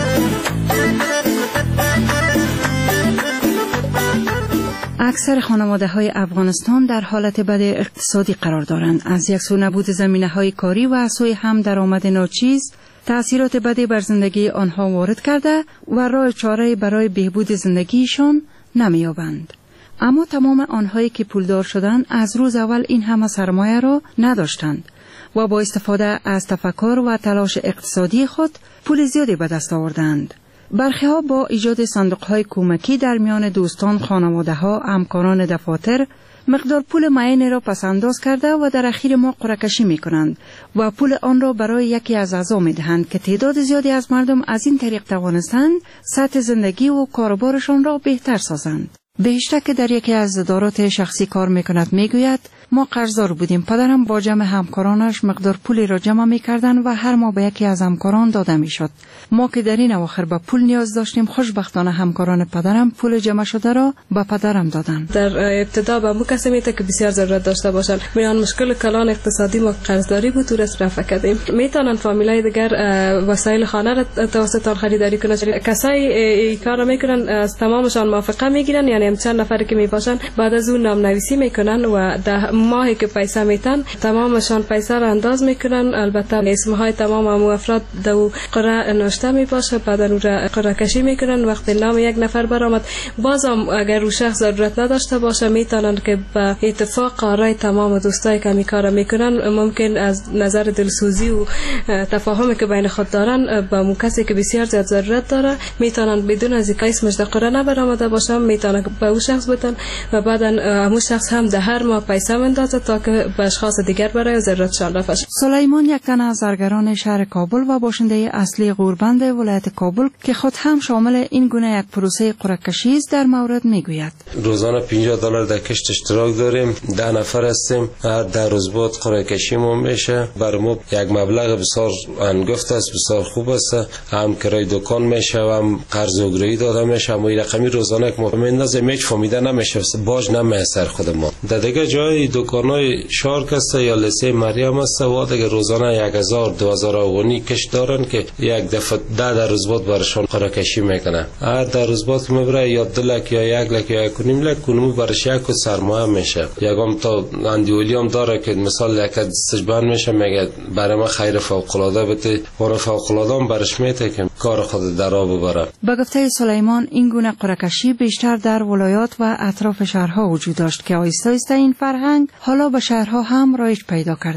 اکثر خانواده های افغانستان در حالت بد اقتصادی قرار دارند. از یک سو نبود زمینه های کاری و از سوی هم درآمد ناچیز تأثیرات بدی بر زندگی آنها وارد کرده و راه چاره برای بهبود زندگیشان نمی‌یابند. اما تمام آنهایی که پولدار شدند از روز اول این همه سرمایه را نداشتند و با استفاده از تفکر و تلاش اقتصادی خود پول زیادی به دست آوردند. برخی ها با ایجاد صندوق های کمکی در میان دوستان، خانواده ها، همکاران دفاتر مقدار پول معینی را پسنداز کرده و در اخیر ما قرعه‌کشی می کنند و پول آن را برای یکی از اعضا می دهند که تعداد زیادی از مردم از این طریق توانستند سطح زندگی و کاروبارشان را بهتر سازند. بهشته که در یکی از ادارات شخصی کار می کند می گوید ما قرضدار بودیم. پدرم با جمع همکارانش مقدار پولی را جمع می کردند و هر ماه به یکی از همکاران داده می شد. ما که در این اواخر به پول نیاز داشتیم، خوشبختانه همکاران پدرم پول جمع شده را به پدرم دادند. در ابتدا به مو کسی میته که بسیار ضرورت داشته باشند. میان مشکل کلان اقتصادی ما قرضداری بود، تو رفع کردیم. میتونن فامیلای دیگر وسایل خانه را توسط آن خریداری کنند. کسایی این کار را میکنن از تمامشان موافقه میگیرن، یعنی چند نفر که میباشن بعد از اون نام نویسی میکنن و در ماهی که پیسه میتن تمامشان پیسه را انداز میکنن. البته اسمهای تمام افراد دو قرعه نوشته میباشه، بعد اون را قرعه کشی میکنن. وقتی نام یک نفر برآمد، بازم اگر او شخص ضرورت نداشته باشه میتونن که به اتفاق آرای تمام دوستای که کار میکنن، ممکن از نظر دلسوزی و تفاهمی که بین خود دارن با اون کسی که بسیار زیاد ضرورت داره میتونن بدون از اینکه اسمش در قرعه نبرآمده باشه میتونن به اون شخص بدن و بعدا اون شخص هم در هر ماه پیسه مندازه تا که به اشخاص دیگر برای ضرورتشان رفع. سلیمان یک تن از زرگران شهر کابل و باشنده اصلی غوربند ولایت کابل که خود هم شامل این گونه یک پروسه قرعه‌کشی است در مورد میگوید. روزانه $50 در کشت اشتراک داریم، 10 نفر هستیم. هر 10 روز بعد قرعه‌کشی ما میشه. برای ما یک مبلغ بسیار انگفت است، بسیار خوب است. هم کرای دکان میشه و هم قرض اوگرایی داده میشه. اما این رقمی روزانه که ما میندازیم هیچ فهمیده نمیشه، باج نمیشه سر خود ما. در دیگه جای دکانای شارک است یا لسه مریم است و دیگه روزانه 1000-2000 افغانی کش دارن که یک دفعه 10 روز بعد برشان قرعه‌کشی میکنه. هر 10 روز بعد که میبره یا 2 لک یا 1 لک یا 1.5 لک کنم برش یک سرمایه میشه. یکم تا اندیولی هم داره که مثال یک سجبان میشه، میگه برای ما خیر فوق العاده بده و فوق العاده هم برش میته که کار خود درا ببره. به گفته سلیمان این گونه قرعه‌کشی بیشتر در ولایات و اطراف شهرها وجود داشت که آهسته آهسته این فرهنگ حالا به شهرها هم رایج پیدا کرده است.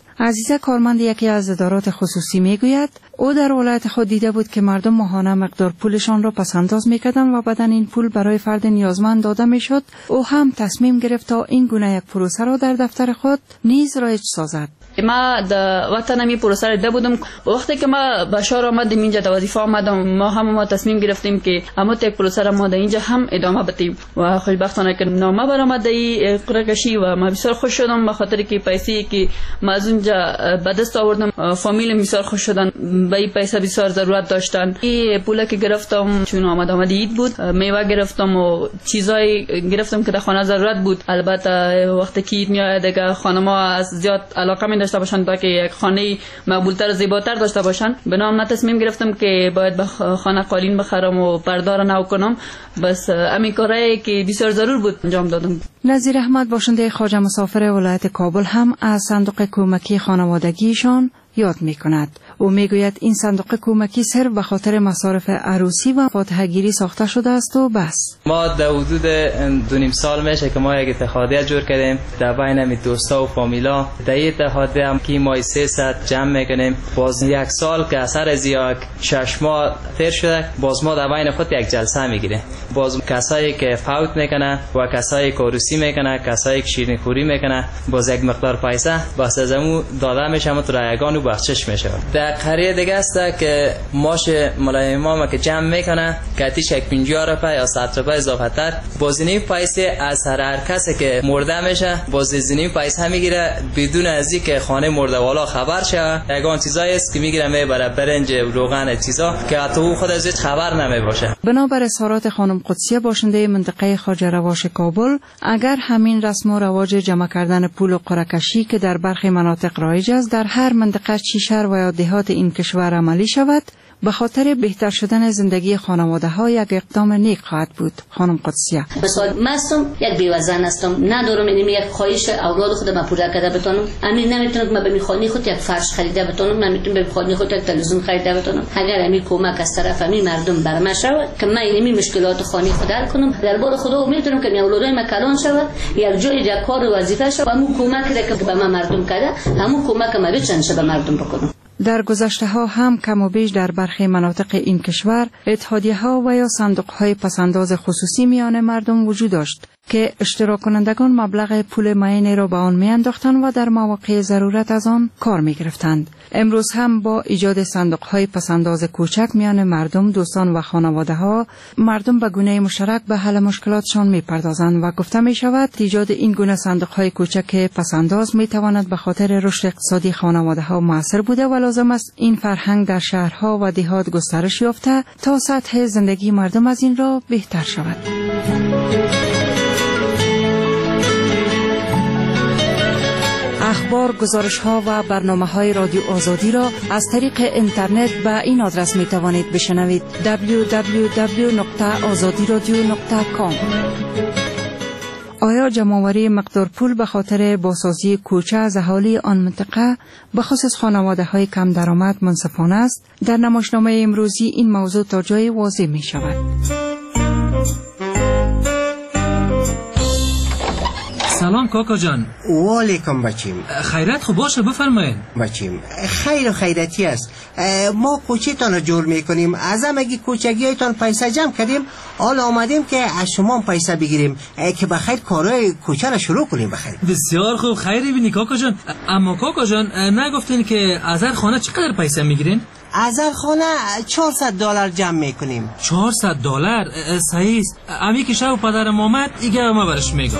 عزیزه کارمند یکی از ادارات خصوصی میگوید او در ولایت خود دیده بود که مردم ماهانه مقدار پولشان را پسنداز میکردند و بعداً این پول برای فرد نیازمند داده میشد. او هم تصمیم گرفت تا این گونه یک پروسه را در دفتر خود نیز رایج سازد. ما در وطن می پروسه را دیده بودم. وقتی که ما به شهر آمدیم اینجا در وظیفه آمدم، ما تصمیم گرفتیم که اما یک پروسه را ما در اینجا هم ادامه بدیم و خوشبختانه که نامه برآمد در قرعه کشی و ما بسیار خوش شدم به خاطر که پیسه‌ای که ما از اونجا به دست آوردم فامیل بسیار خوش شدن. به این پیسه بسیار ضرورت داشتن. این پولی که گرفتم چون آمد عید بود، میوه گرفتم و چیزای گرفتم که در خانه ضرورت بود. البته وقتی که عید میاد دیگه خانم‌ها از زیاد علاقه می داشته باشن تا که یک خانه مقبولتر و زیباتر داشته باشن. بنابراین تصمیم گرفتم که باید به خانه قالین بخرم و پرده را نو کنم. بس همین کاری که بسیار ضرور بود انجام دادم. نظیر احمد باشنده خواجه مسافر ولایت کابل هم از صندوق کمکی خانوادگیشان یاد می کند. او می گوید این صندوق کمکی صرف به خاطر مصارف عروسی و فاتحه‌گیری ساخته شده است و بس. ما در حدود 2.5 سال میشه که ما یک اتحادیه جور کردیم در بین دوستا و فامیلا. در این اتحادیه هم که ما 300 جمع میکنیم. باز یک سال که اثر از یک 6 ماه تیر شده، باز ما در بین خود یک جلسه میگیریم. باز کسایی که فوت میکنه و کسایی که عروسی میکنه، کسایی که شیرینی میکنه، باز یک مقدار پیسه باز از همون داده میشه تو رایگان و بخشش میشه. در قریه دیگه است که ماش مولای امام که جمع میکنه کاتیش 50 روپیه یا 100 روپیه اضافه تر، بازینی پیسه از هر کسی که مرده میشه بازینی پیسه میگیره بدون از اینکه خانه مرده والا خبر شه. یگان چیزایی است که میگیره میبره برنج روغن چیزا که حتی او خود از هیچ خبر نمیباشه. بنابر اظهارات خانم قدسیه باشنده منطقه خواجه رواش کابل، اگر همین رسم و رواج جمع کردن پول و قرعه کشی که در برخی مناطق رایج است در هر منطقه چی شهر و یا دهات این کشور عملی شود، به خاطر بهتر شدن زندگی خانواده ها یک اقدام نیک خواهد بود. خانم قدسیه: مثلا مستم یک بیوزن هستم، ندارم اینم یک خواهش اولاد خودم پورا کرده بتونم. امین نمیتونم که من به میخوانی خود یک فرش خریده بتونم، نمیتونم به میخوانی خود یک تلویزیون خریده بتونم. اگر امی کمک از طرف امی مردم برم شود که من اینمی مشکلات خانی خود حل کنم، در بار خدا میتونم که می اولادای من کلان شود، یک جای یک کار و وظیفه شود، همون کمک که به من مردم کرده، همون کمک ما بچنشه به مردم بکنم. در گذشته ها هم کم و بیش در برخی مناطق این کشور اتحادیه ها و یا صندوق های پسنداز خصوصی میان مردم وجود داشت که اشتراک کنندگان مبلغ پول معینی را به آن میانداختند و در مواقع ضرورت از آن کار میگرفتند. امروز هم با ایجاد صندوق های پسنداز کوچک میان مردم، دوستان و خانواده ها، مردم به گونه مشترک به حل مشکلاتشان میپردازند و گفته می شود ایجاد این گونه صندوق های کوچک پسنداز می تواند به خاطر رشد اقتصادی خانواده ها موثر بوده و لازم است این فرهنگ در شهرها و دهات گسترش یافته تا سطح زندگی مردم از این را بهتر شود. اخبار، گزارش‌ها و برنامه‌های رادیو آزادی را از طریق اینترنت به این آدرس می‌توانید بشنوید: www.azadiradio.com. آیا جمع‌آوری مقدار پول به خاطر بازسازی کوچه از اهالی آن منطقه به خصوص خانواده‌های کم درآمد منصفانه است؟ در نمایشنامه امروزی این موضوع تا جای واضح می‌شود. سلام کاکا جان. و علیکم بچیم. خیرت خوب باشه، بفرمایید. بچیم خیر و خیرتی است. ما کوچه تان رو جور میکنیم، از همگی کوچگی هایتان پیسه جمع کردیم، حالا آمدیم که از شما پیسه بگیریم که بخیر کارهای کوچه رو شروع کنیم. بخیر. بسیار خوب، خیری بینی کاکا جان. اما کاکا جان نگفتین که از هر خانه چقدر پیسه میگیرین؟ از هر خانه $400 جمع میکنیم. $400؟ صحیح است. امی که شب پدرم آمد ایگه ما برش میگم.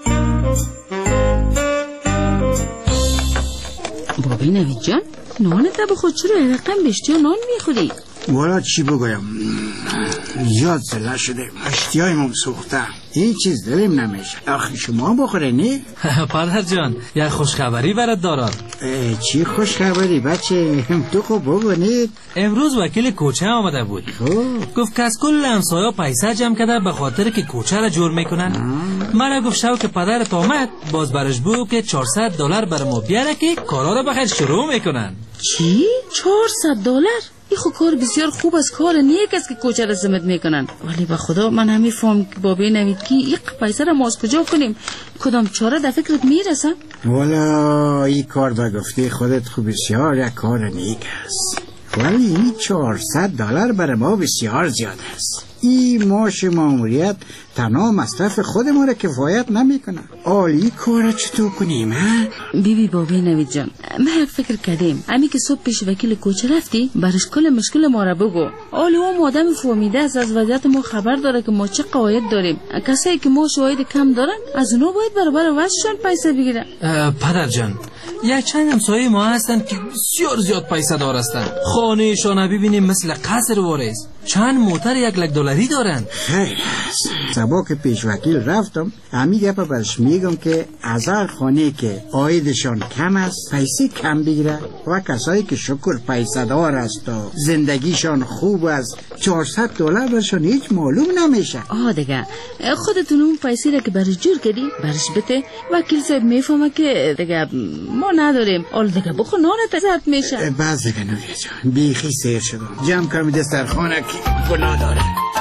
بابی نوید جان، نانت به خود چرا رقم بشتی و نان میخوری؟ والا چی بگویم، زیاد زله شده، اشتیایمون سوخته، این چیز دلیم نمیشه. آخه شما بخوره نه؟ پدر جان یک خوشخبری برات دارم. چی خوشخبری بچه؟ تو خوب بگونید. امروز وکیل کوچه آمده بود. گفت که از کل همسایا پیسه جمع کرده به خاطر که کوچه را جور میکنن. من گفت شو که پدرت آمد باز برش بگو که $400 بر ما بیاره که کارا را بخیر شروع میکنن. چی؟ $400؟ این خو کار بسیار خوب است، کار نیک است که کوچه را ضبط میکنن. ولی به خدا من همی فهم که بابی نوید که یک پیسه را ما از کجا کنیم؟ کدام چاره در فکرت میرسه؟ والا این کار به گفته خودت خوب بسیار یک کار نیک است، ولی این $400 برای ما بسیار زیاد است. این معاش ماموریت تنها مصرف خود ما را کفایت نمیکنه. عالی کار چطور کنیم ها؟ بیبی بابی نوید جان، ما یک فکر کردیم امی که صبح پیش وکیل کوچه رفتی برش کل مشکل ما را بگو. عالی اون آدم فهمیده است، از وضعیت ما خبر داره که ما چه قواعد داریم. کسایی که ما شواهد کم دارن از اونا باید برابر وضعشان پیسه بگیرن. پدر جان، یک چند همسایه ما هستن که بسیار زیاد پیسه دار هستن. خانهشان ببینیم مثل قصر وارث، چند موتر $1,00,000 دارن. خیلی است. سبا که پیش وکیل رفتم همی گپ برش میگم که از هر خانه که عایدشان کم است پیسه کم بگیره و کسایی که شکر پیسه دار است و زندگیشان خوب است $400 برشان هیچ معلوم نمیشه. دیگه خودتون اون پیسه را که برش جور کردی برش بده، وکیل صاحب میفهمه که دیگه ما نداریم. دیگه بخور نانت ضبط میشه. باز دیگه نویه جان بیخی سیر شدم، جمع کردم دسترخوانه که گناه داره.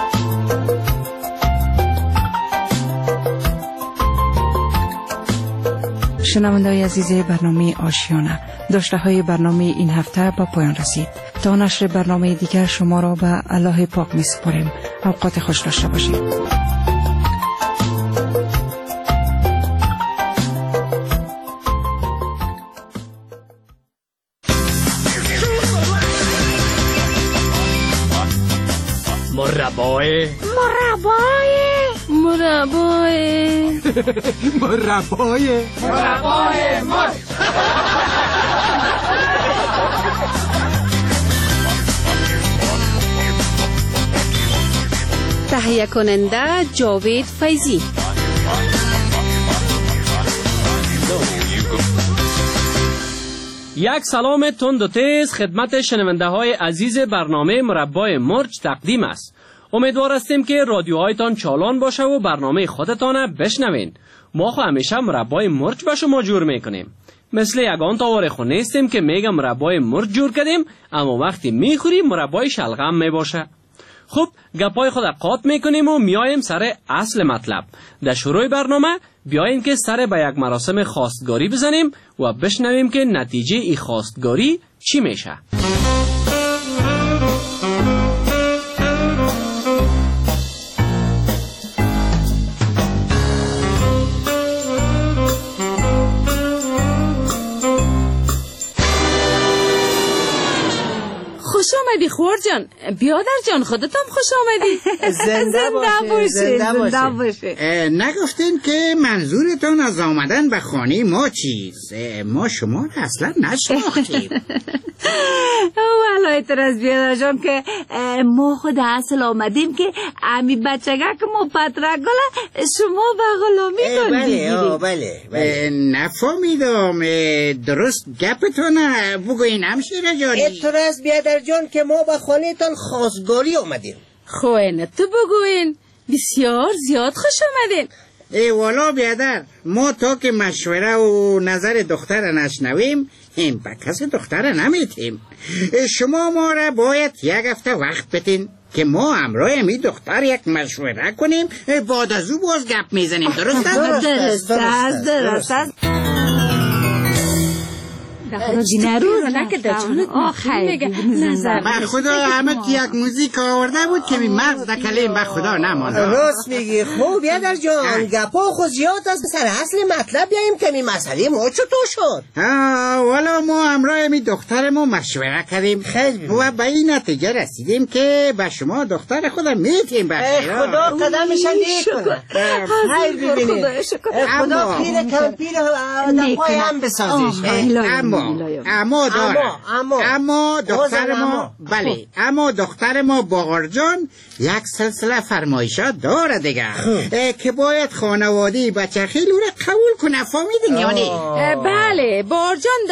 شنونده‌های عزیز برنامه آشیانه، داشته‌های برنامه این هفته با پایان رسید. تا نشر برنامه دیگر شما را به الله پاک می‌سپاریم. اوقات خوش داشته باشید. مربای مرچ. تهیه کننده جاوید فیضی. یک سلام تند و تیز خدمت شنونده های عزیز برنامه مربای مرچ تقدیم است. امیدوار هستیم که رادیوهایتان چالان باشه و برنامه خودتان بشنوین. ما خو همیشه مربای مرچ به شما جور میکنیم. مثل یگان تاوار خو نیستیم که میگم مربای مرچ جور کردیم اما وقتی میخوریم مربای شلغم میباشه. خب گپای خود قاط میکنیم و میایم سر اصل مطلب. در شروع برنامه بیاین که سر به یک مراسم خواستگاری بزنیم و بشنویم که نتیجه ای خواستگاری چی میشه. خوش آمدی خور جان. بیادر جان خودتم خوش آمدی. زنده باشه. نگفتین که منظورتون از آمدن به خانه ما چیست؟ ما شما رو اصلا نشناختیم. والا اعتراض بیادر جان که ما خود اصل آمدیم که امی بچگه که ما پترگل شما به غلامی کن بگیریم. بله نفهمیدم درست گپتون بگوین همشیره جانی. اعتراض بیادر جان که ما به خانه تان خواستگاری آمدیم. خوینه تو بگوین، بسیار زیاد خوش آمدین. والا بیادر ما تا که مشوره و نظر دختر نشنویم این به کس دختر نمیتیم. شما ما را باید یک هفته وقت بدین که ما همراه می دختر یک مشوره کنیم، بعد از او باز گپ میزنیم. درست است. به خدا همه یک موزیک آورده بود که می مغز در کلیم به خدا نمانده. راست میگی. خوب بیادر جان گپا خود زیاد است، سر اصل مطلب بیاییم که می مسئله ما چطور شد. والا ما همراه می دختر ما مشوره کردیم و به این نتیجه رسیدیم که به شما دختر خودم میتیم. خدا قدمشان دیگه کنه. خیر ببینید. خدا پیر کم پیر دقای هم بسازش. اما دختر ما بله اما دختر ما باقر جان یک سلسله فرمایشات داره دیگه که باید خانواده بچه خیلی رو قبول کنه. فهمیدین یعنی؟ بله باقر جان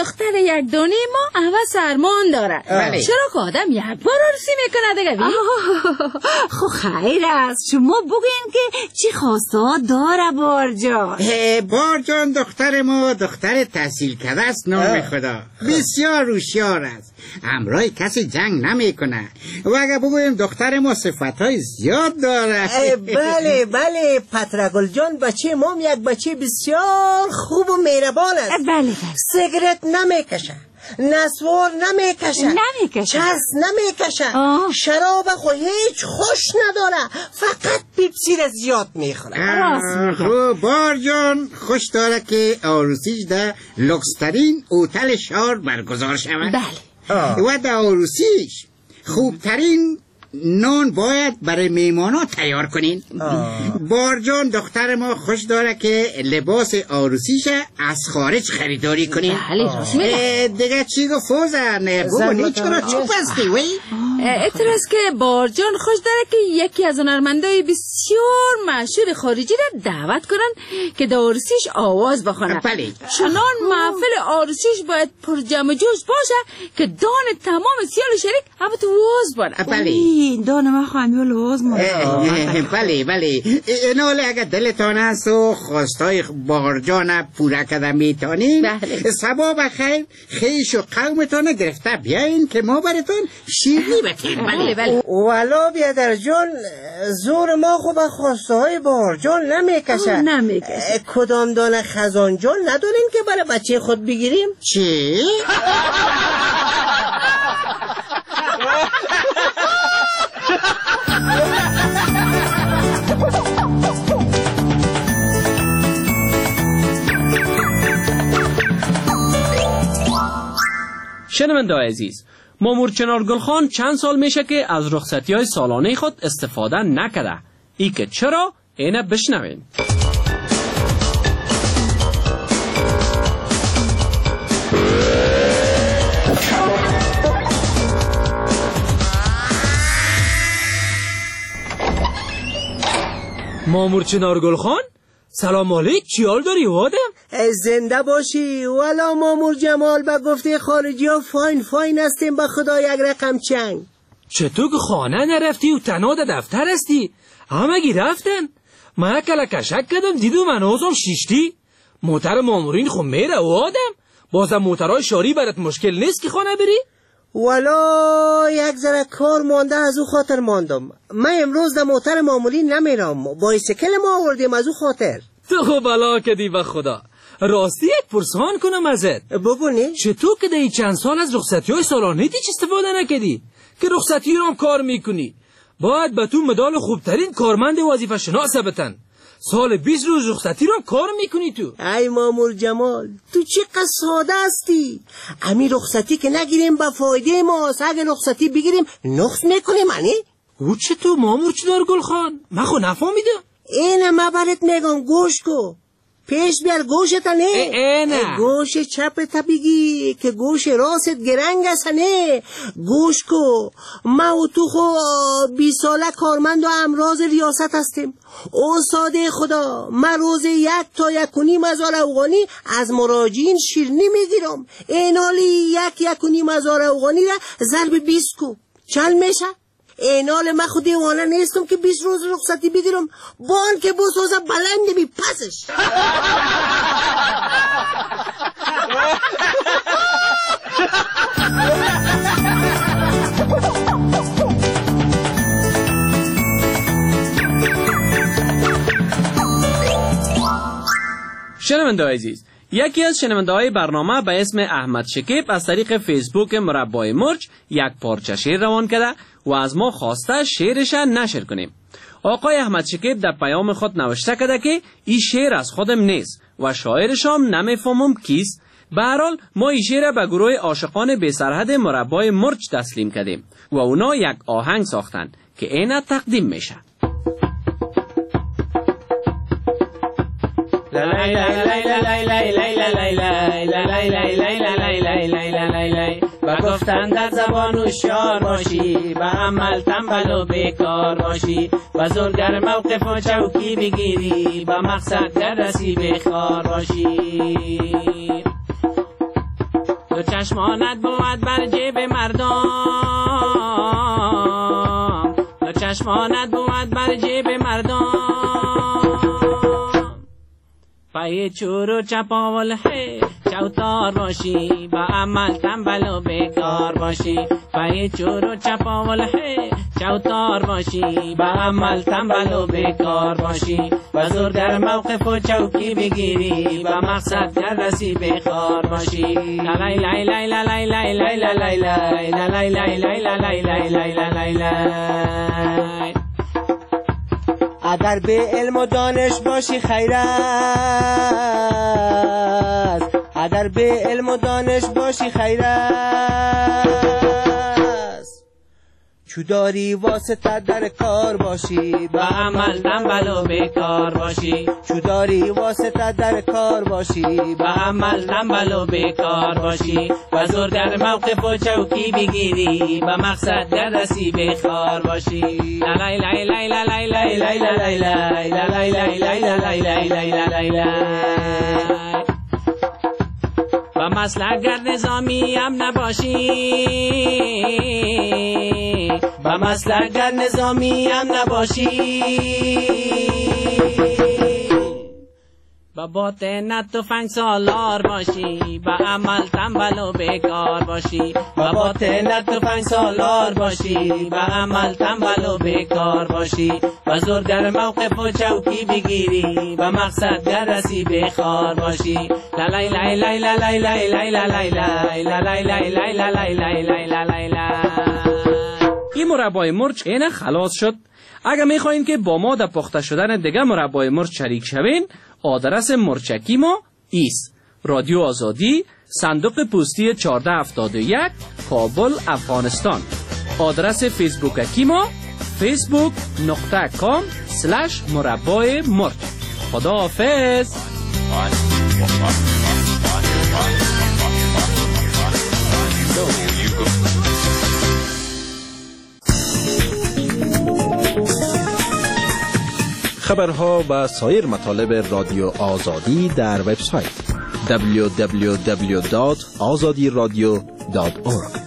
دختر یک دانه ما هوس ارمان داره. چرا که آدم یک بار عروسی میکنه دیگه؟ خب خیر است، شما بگین که چی خواسته داره بارجان. بارجان دختر ما دختر تحصیل کرده است، نام خدا بسیار هوشیار است، همراه کسی جنگ نمیکنه و اگر بگویم دختر ما صفتهای زیاد داره. بله پترگل جان بچه ما یک بچه بسیار خوب و مهربان است. بله. سیگرت نمیکشه، نسوار نمیکشه، چرس نمیکشه، شراب خو هیچ خوش نداره، فقط پیپسی را زیاد میخوره. بارجان خوش داره که عروسیش در لوکسترین هتل شهر برگزار شود. بله. و در عروسیش خوبترین نان باید برای میمانا تیار کنین. بارجان دختر ما خوش داره که لباس عروسیش از خارج خریداری کنین. دیگه چی گو فوزن بگونی چرا چوب هستی وی؟ اعتراض که بارجان خوش داره که یکی از هنرمندای بسیار مشهور خارجی را دعوت کنن که در عروسیش آواز بخونه. چنان محفل عروسیش باید پر جمع جوش باشه که دان تمام سیال شریک همه تو واز باره. دانه ما خواهیم لوز بله ایناله اگر دلتان هست و خواستای بارجان پورا کده میتانین سبا بخیر خیش و قومتان گرفته بیاین که ما براتون شیرنی بکنیم. بله. والا بیادر جان زور ما خوب خواستای بارجان نمیکشه. کدام دانه خزان جان ندارین که برای بچه خود بگیریم؟ چی؟ شنونده عزیز، مامور چنار گلخان چند سال میشه که از رخصتی های سالانه خود استفاده نکده. ای که چرا؟ اینه بشنوین. مامور چنار گلخان سلام علیک، چی حال داری وادم؟ زنده باشی. والا مامور جمال به گفته خارجی ها فاین هستیم، به خدا یک رقم چنگ. چطور که خانه نرفتی و تنها در دفتر هستی؟ همگی رفتن؟ من کلکشک کردم دیدم منازم شیشتی. موتر مامورین خو میره وادم، بازم موترهای شاری برات مشکل نیست که خانه بری؟ والا یک ذره کار مانده از او خاطر ماندم. من امروز در موتر معمولی نمیرم، بایسکل ما آوردیم از او خاطر. تو بلا کدی به خدا. راستی یک پرسان کنم ازت. بگونی؟ چطور که در چند سال از رخصتی های سالانه هیچ استفاده نکردی؟ که رخصتی رو هم کار میکنی. باید به تو مدال خوبترین کارمند وظیفه شناس بتن. سال 20 روز رخصتی رو کار میکنی تو. ای مامور جمال تو چقدر ساده هستی. امی رخصتی که نگیریم با فایده ماست، اگه رخصتی بگیریم نقص میکنیم انی؟ او چطور مامور چنار گلخان؟ من خو نفهمیدم. اینه ما برات میگم گوش کو. پیش بیار گوشت نه. اینه گوش چپت بگی که گوش راست گرنگ است نه. گوش کو. ما و تو خو 20 ساله کارمند و امراض ریاست هستیم. او ساده خدا من روز 1 تا 1.5 افغانی از مراجعین شیرنی میگیرم. اینالی 1.5 افغانی را ضرب 20 کو چل میشه؟ اینال من خود دیوانه نیستم که 20 روز رخصتی بگیرم بان که بسوزه بلند بی پسش. شنونده عزیز، یکی از شنونده های برنامه به اسم احمد شکیب از طریق فیسبوک مربای مرچ یک پارچه شعر روان کرده و از ما خواسته شعرش نشر کنیم. آقای احمد شکیب در پیام خود نوشته کرده که این شعر از خودم نیست و شاعرش هم نمیفهمم کیست. به هر حال ما این شعر به گروه عاشقان بی سرحد مربای مرچ تسلیم کردیم و اونا یک آهنگ ساختن که اینه تقدیم میشه. و گفتن در زبان هوشیار باشی، به عمل تنبل و بیکار باشی، و زورگر موقف و چوکی بگیری، به مقصد در رسی بخار باشی. دو چشمانت بود بر جیب مردم، دو چشمانت بود بر جیب مردم. پای چور و چپاول ہے چوتار باشی، با عمل تنبل و بیکار باشی. پای چور و چپاول ہے چوتار باشی، با عمل تنبل و بیکار باشی. و زور در موقف و چوکی بگیری، با مقصد در رسی بیخار باشی. لای لای لای لای لای لای لای لای لای لای لای لای لای لای لای لای. اگر به علم و دانش باشی خیر است، اگر به علم و دانش باشی خیر است. چو داری واسطه در کار باشی، با عمل تنبل و بیکار باشی. چو داری واسطه در کار باشی، با عمل تنبل و بیکار باشی. و زور در موقف و چوکی بگیری، با مقصد در رسی بیخار باشی. لای لای لای لای لای لای لای لای لای لای لای لای لای لای لای. و مسلک گر نظامی هم نباشی، و مسلک گر نظامی هم نباشی. با باطن تفنگ سالار باشی، با عمل تنبل و بیکار باشی. با باطن تفنگ سالار باشی، با عمل تنبل و بیکار باشی. و زور در موقف و چوکی بگیری، با مقصد در رسی بیخار باشی. لای لای لای لای لای لای لای لای لای لای لای لای لای لای لای. این مربای مرچ اینه خلاص شد. اگر میخواین که با ما در پخته شدن دیگه مربای مرچ شریک شوین، آدرس مرچکی ما ایست: رادیو آزادی، صندوق پستی 1471، کابل، افغانستان. آدرس فیسبوکی ما facebook.com/مربای مرچ. خدا حافظ. خبرها و سایر مطالب رادیو آزادی در وبسایت www.azadiradio.org.